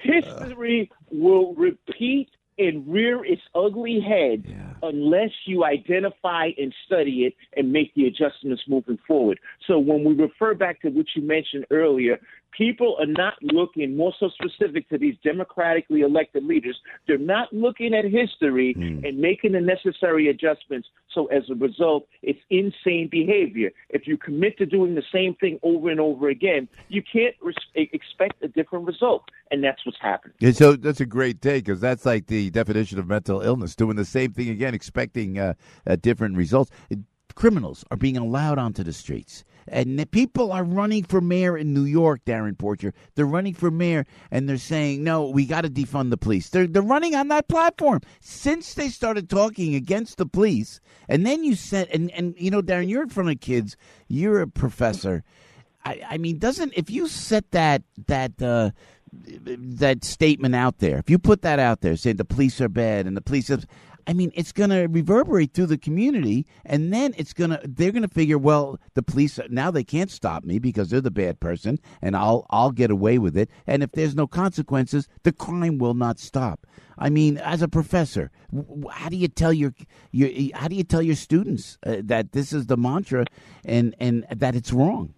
History will repeat and rear its ugly head yeah. unless you identify and study it and make the adjustments moving forward. So when we refer back to what you mentioned earlier, people are not looking, more so specific to these democratically elected leaders, they're not looking at history mm. and making the necessary adjustments. So as a result, it's insane behavior. If you commit to doing the same thing over and over again, you can't res- expect a different result. And that's what's happening. Yeah, so that's a great take, because that's like the definition of mental illness, doing the same thing again, expecting uh, uh, different results. Criminals are being allowed onto the streets. And the people are running for mayor in New York, Darren Porcher. They're running for mayor, and they're saying, no, we got to defund the police. They're, they're running on that platform. Since they started talking against the police, and then you said, and, and you know, Darren, you're in front of kids. You're a professor. I, I mean, doesn't, if you set that, that, uh, that statement out there, if you put that out there, saying the police are bad and the police are, I mean, it's going to reverberate through the community, and then it's going to, they're going to figure, well, the police, now they can't stop me because they're the bad person, and I'll, I'll get away with it. And if there's no consequences, the crime will not stop. I mean, as a professor, how do you tell your, your how do you tell your students uh, that this is the mantra and, and that it's wrong?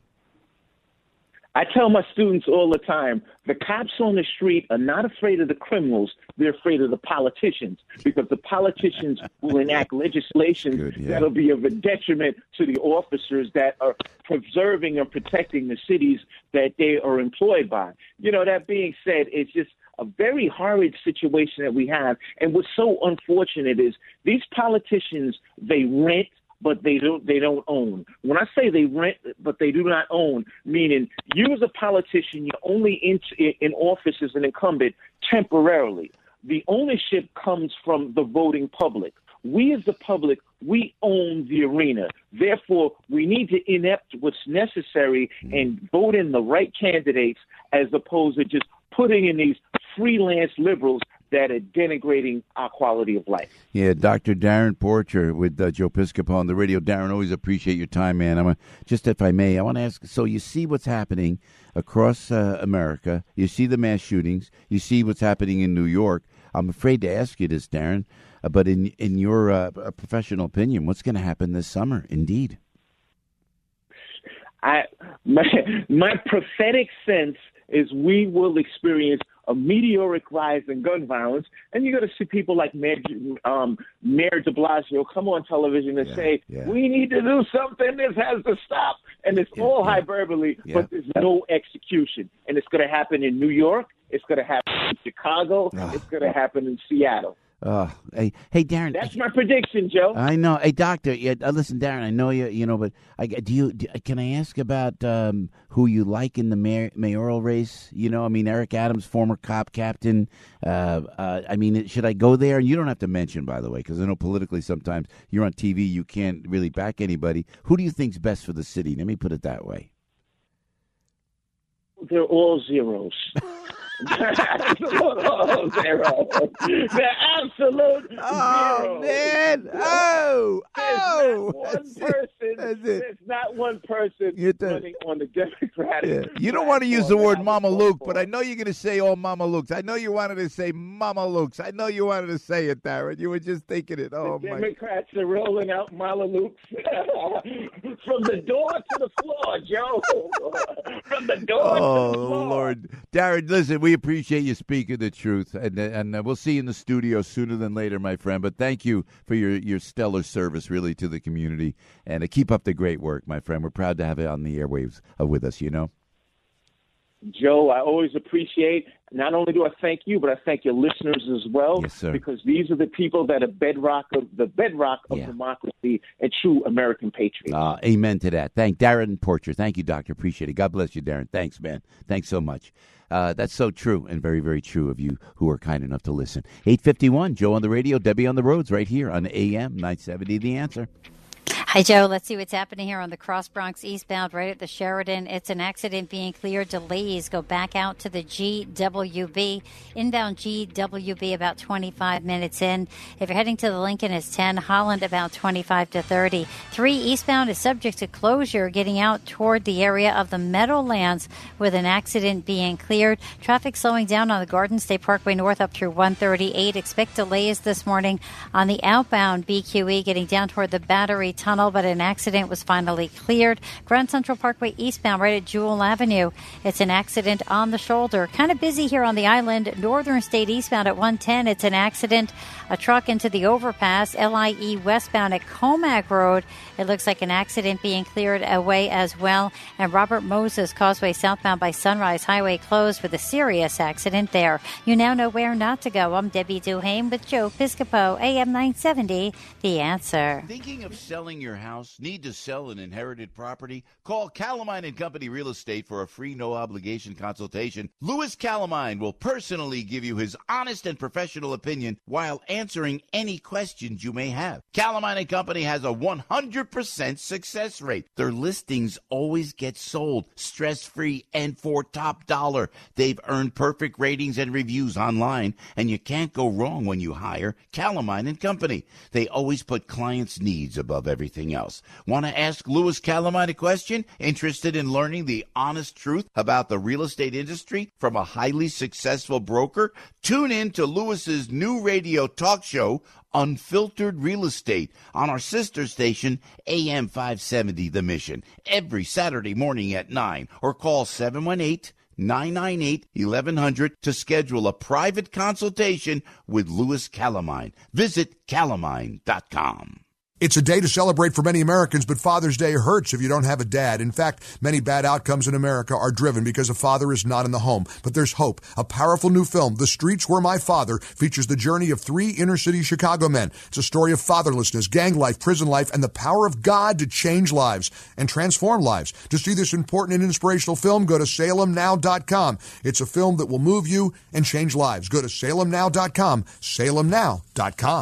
I tell my students all the time, the cops on the street are not afraid of the criminals. They're afraid of the politicians, because the politicians will enact legislation Good, yeah. that'll be of a detriment to the officers that are preserving and protecting the cities that they are employed by. You know, that being said, it's just a very horrid situation that we have. And what's so unfortunate is these politicians, they rent, but they don't they don't own. When I say they rent, but they do not own, meaning you as a politician, you're only in, in office as an incumbent temporarily. The ownership comes from the voting public. We as the public, we own the arena. Therefore, we need to inept what's necessary and vote in the right candidates as opposed to just putting in these freelance liberals that are denigrating our quality of life. Yeah, Doctor Darren Porcher with uh, Joe Piscopo on the radio. Darren, always appreciate your time, man. I'm a, just if I may, I want to ask, so you see what's happening across uh, America. You see the mass shootings. You see what's happening in New York. I'm afraid to ask you this, Darren, uh, but in, in your uh, professional opinion, what's going to happen this summer, indeed? I my, my prophetic sense is we will experience a meteoric rise in gun violence, and you're going to see people like Mayor, um, Mayor de Blasio come on television and yeah, say, yeah. we need to do something, this has to stop, and it's yeah, all yeah. hyperbole, yeah. but there's no execution, and it's going to happen in New York, it's going to happen in Chicago, oh. it's going to happen in Seattle. Uh, hey, hey, Darren. That's my prediction, Joe. I know. Hey, Doctor. Yeah, uh, listen, Darren. I know you. You know, but I do you. Do, can I ask about um, who you like in the mayor, mayoral race? You know, I mean, Eric Adams, former cop captain. Uh, uh, I mean, should I go there? And you don't have to mention, by the way, because I know politically sometimes you're on T V, you can't really back anybody. Who do you think's best for the city? Let me put it that way. They're all zeros. absolute all zero. The absolute oh, zero. Man. Oh, there's oh. Not one person, there's not one person running on the Democratic. Yeah. You don't want to use the word Mama Luke, but I know you're going to say all Mama Lukes. I know you wanted to say Mama Lukes. I know you wanted to say it, Darren. You were just thinking it. Oh, the my. Democrats are rolling out Mama Lukes from the door to the floor, Joe. From the door oh, to the floor. Lord. Darren, listen, we appreciate you speaking the truth, and and uh, we'll see you in the studio sooner than later, my friend. But thank you for your, your stellar service, really, to the community, and uh, keep up the great work, my friend. We're proud to have you on the airwaves uh, with us, you know. Joe, I always appreciate, not only do I thank you, but I thank your listeners as well. Yes, sir. Because these are the people that are bedrock of the bedrock of yeah. democracy and true American patriots. Uh, amen to that. Thank Darren Porcher. Thank you, Doctor. Appreciate it. God bless you, Darren. Thanks, man. Thanks so much. Uh, that's so true and very, very true of you who are kind enough to listen. eight fifty-one, Joe on the radio, Debbie on the roads, right here on A M nine seventy, The Answer. Hi, Joe. Let's see what's happening here on the Cross Bronx eastbound right at the Sheridan. It's an accident being cleared. Delays go back out to the G W B. Inbound G W B about twenty-five minutes in. If you're heading to the Lincoln, it's ten. Holland about twenty-five to thirty. three eastbound is subject to closure getting out toward the area of the Meadowlands with an accident being cleared. Traffic slowing down on the Garden State Parkway North up through one thirty-eight. Expect delays this morning on the outbound B Q E getting down toward the Battery Tunnel, but an accident was finally cleared. Grand Central Parkway eastbound right at Jewel Avenue. It's an accident on the shoulder. Kind of busy here on the island. Northern State eastbound at one ten. It's an accident. A truck into the overpass. L I E westbound at Comac Road. It looks like an accident being cleared away as well. And Robert Moses Causeway southbound by Sunrise Highway closed with a serious accident there. You now know where not to go. I'm Debbie Duhame with Joe Piscopo, A M nine seventy, The Answer. Thinking of selling your house? Need to sell an inherited property? Call Calamine and Company Real Estate for a free no-obligation consultation. Louis Calamine will personally give you his honest and professional opinion while answering any questions you may have. Calamine and Company has a one hundred percent success rate. Their listings always get sold, stress-free, and for top dollar. They've earned perfect ratings and reviews online, and you can't go wrong when you hire Calamine and Company. They always put clients' needs above everything else. Want to ask Louis Calamine a question? Interested in learning the honest truth about the real estate industry from a highly successful broker? Tune in to Louis's new radio talk show, Unfiltered Real Estate, on our sister station, A M five seventy The Mission, every Saturday morning at nine, or call seven one eight, nine nine eight, eleven hundred to schedule a private consultation with Louis Calamine. Visit calamine dot com. It's a day to celebrate for many Americans, but Father's Day hurts if you don't have a dad. In fact, many bad outcomes in America are driven because a father is not in the home. But there's hope. A powerful new film, The Streets Were My Father, features the journey of three inner-city Chicago men. It's a story of fatherlessness, gang life, prison life, and the power of God to change lives and transform lives. To see this important and inspirational film, go to salem now dot com. It's a film that will move you and change lives. Go to salem now dot com, salem now dot com.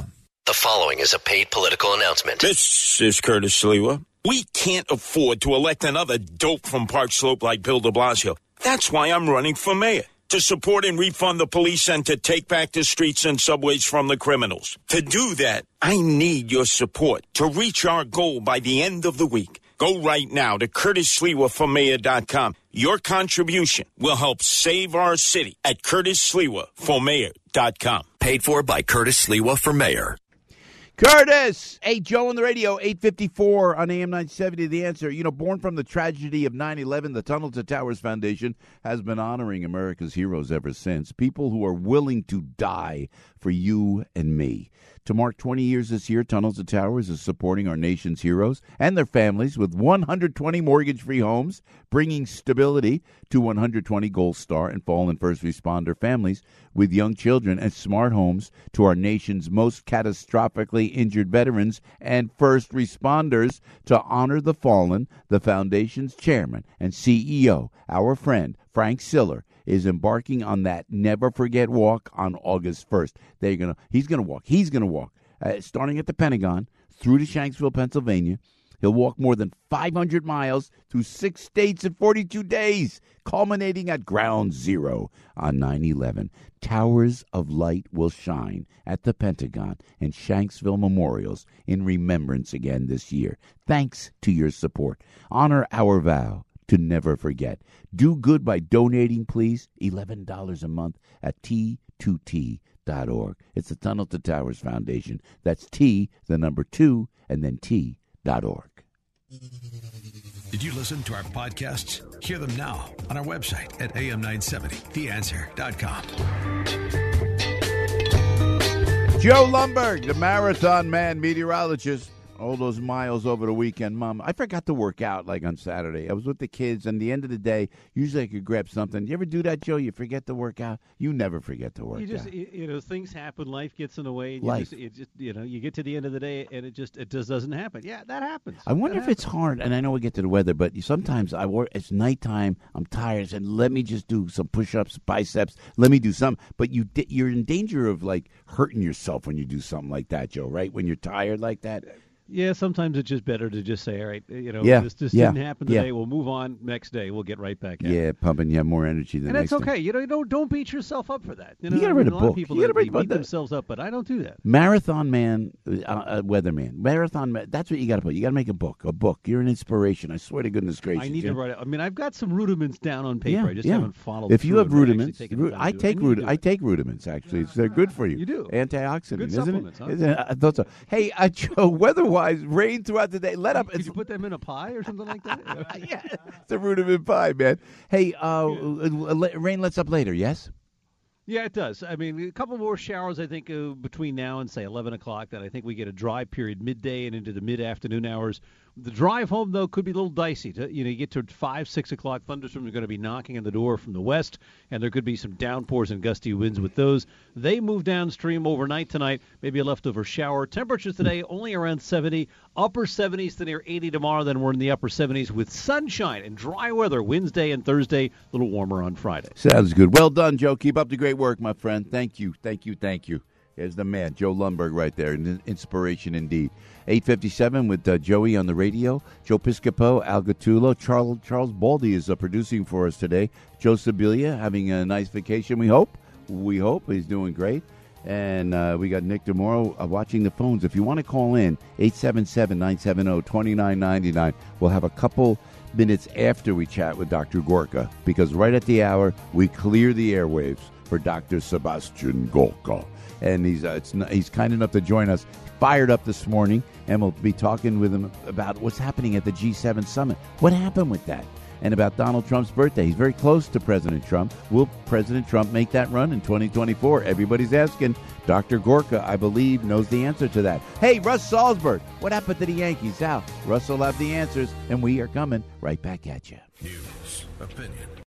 The following is a paid political announcement. This is Curtis Sliwa. We can't afford to elect another dope from Park Slope like Bill de Blasio. That's why I'm running for mayor. To support and refund the police and to take back the streets and subways from the criminals. To do that, I need your support to reach our goal by the end of the week. Go right now to curtis sliwa for mayor dot com. Your contribution will help save our city at curtis sliwa for mayor dot com. Paid for by Curtis Sliwa for mayor. Curtis! Hey, Joe on the radio, eight fifty-four on A M nine seventy, The Answer. You know, born from the tragedy of nine eleven, the Tunnel to Towers Foundation has been honoring America's heroes ever since. People who are willing to die for you and me. To mark twenty years this year, Tunnel to Towers is supporting our nation's heroes and their families with one hundred twenty mortgage-free homes, bringing stability to one hundred twenty Gold Star and fallen first responder families with young children, and smart homes to our nation's most catastrophically injured veterans and first responders. To honor the fallen, the Foundation's chairman and C E O, our friend Frank Siller, is embarking on that Never Forget Walk on August first. They're gonna, he's going to walk. He's going to walk, uh, starting at the Pentagon, through to Shanksville, Pennsylvania. He'll walk more than five hundred miles through six states in forty-two days, culminating at Ground Zero on nine eleven. Towers of light will shine at the Pentagon and Shanksville memorials in remembrance again this year. Thanks to your support. Honor our vow to never forget. Do good by donating, please. eleven dollars a month at T two T dot org. It's the Tunnel to Towers Foundation. That's T, the number two, and then T dot org. Did you listen to our podcasts? Hear them now on our website at A M nine seventy the answer dot com. Joe Lundberg, the marathon man, meteorologist. All those miles over the weekend, Mom. I forgot to work out like on Saturday. I was with the kids, and at the end of the day, usually I could grab something. You ever do that, Joe? You forget to work out? You never forget to work you just, out. You, you know, things happen. Life gets in the way. And you Life. Just, it just, you know, you get to the end of the day, and it just, it just doesn't happen. Yeah, that happens. I wonder that if happens. it's hard, and I know we get to the weather, but sometimes I work. It's nighttime. I'm tired. I said, let me just do some push-ups, biceps. Let me do some. But you, you're in danger of like hurting yourself when you do something like that, Joe. Right? When you're tired like that. Yeah, sometimes it's just better to just say, all right, you know, yeah, this just yeah, didn't happen today. Yeah. We'll move on next day. We'll get right back at Yeah, it. pumping. You have more energy than And that's next okay. time. You know, you don't, don't beat yourself up for that. You, know, You gotta I read mean, a lot of book. people You gotta that read a beat book. themselves up, but I don't do that. Marathon man, uh, uh, weatherman, marathon man. That's what you got to put. You got to make a book. A book. You're an inspiration. I swear to goodness gracious. I need Jim. to write it. I mean, I've got some rudiments down on paper. Yeah, I just yeah. haven't followed. If you through have it, but actually rudiments, taken ru- the time I to do it. take I need to rud- do I it. take rudiments. Actually, it's, they're good for you. You do. Antioxidant, Good isn't supplements, it? huh? Isn't it? I thought so. Hey, uh, Joe. Weather-wise, rain throughout the day. Let up. Could It's, you put them in a pie or something like that? yeah, it's a rudiment pie, man. Hey, uh, uh, rain lets up later. Yes. Yeah, it does. I mean, a couple more showers, I think, uh, between now and, say, eleven o'clock. Then I think we get a dry period midday and into the mid-afternoon hours. The drive home, though, could be a little dicey. To, you know, you get to five, six o'clock, thunderstorms are going to be knocking on the door from the west, and there could be some downpours and gusty winds with those. They move downstream overnight tonight, maybe a leftover shower. Temperatures today only around seventy, upper seventies to near eighty tomorrow. Then we're in the upper seventies with sunshine and dry weather Wednesday and Thursday, a little warmer on Friday. Sounds good. Well done, Joe. Keep up the great work, my friend. Thank you, thank you, thank you. There's the man, Joe Lundberg, right there. An inspiration indeed. eight fifty-seven with uh, Joey on the radio. Joe Piscopo, Al Gattulo. Charles, Charles Baldy is uh, producing for us today. Joe Sibilia having a nice vacation, we hope. We hope. He's doing great. And uh, we got Nick DeMoro uh, watching the phones. If you want to call in, eight seven seven, nine seven zero, two nine nine nine. We'll have a couple minutes after we chat with Doctor Gorka, because right at the hour, we clear the airwaves for Doctor Sebastian Gorka. And he's uh, it's not, he's kind enough to join us. Fired up this morning, and we'll be talking with him about what's happening at the G seven summit. What happened with that? And about Donald Trump's birthday. He's very close to President Trump. Will President Trump make that run in twenty twenty-four? Everybody's asking. Doctor Gorka, I believe, knows the answer to that. Hey, Russ Salzberg, what happened to the Yankees? Al, Russ will have the answers, and we are coming right back at you. News, opinion,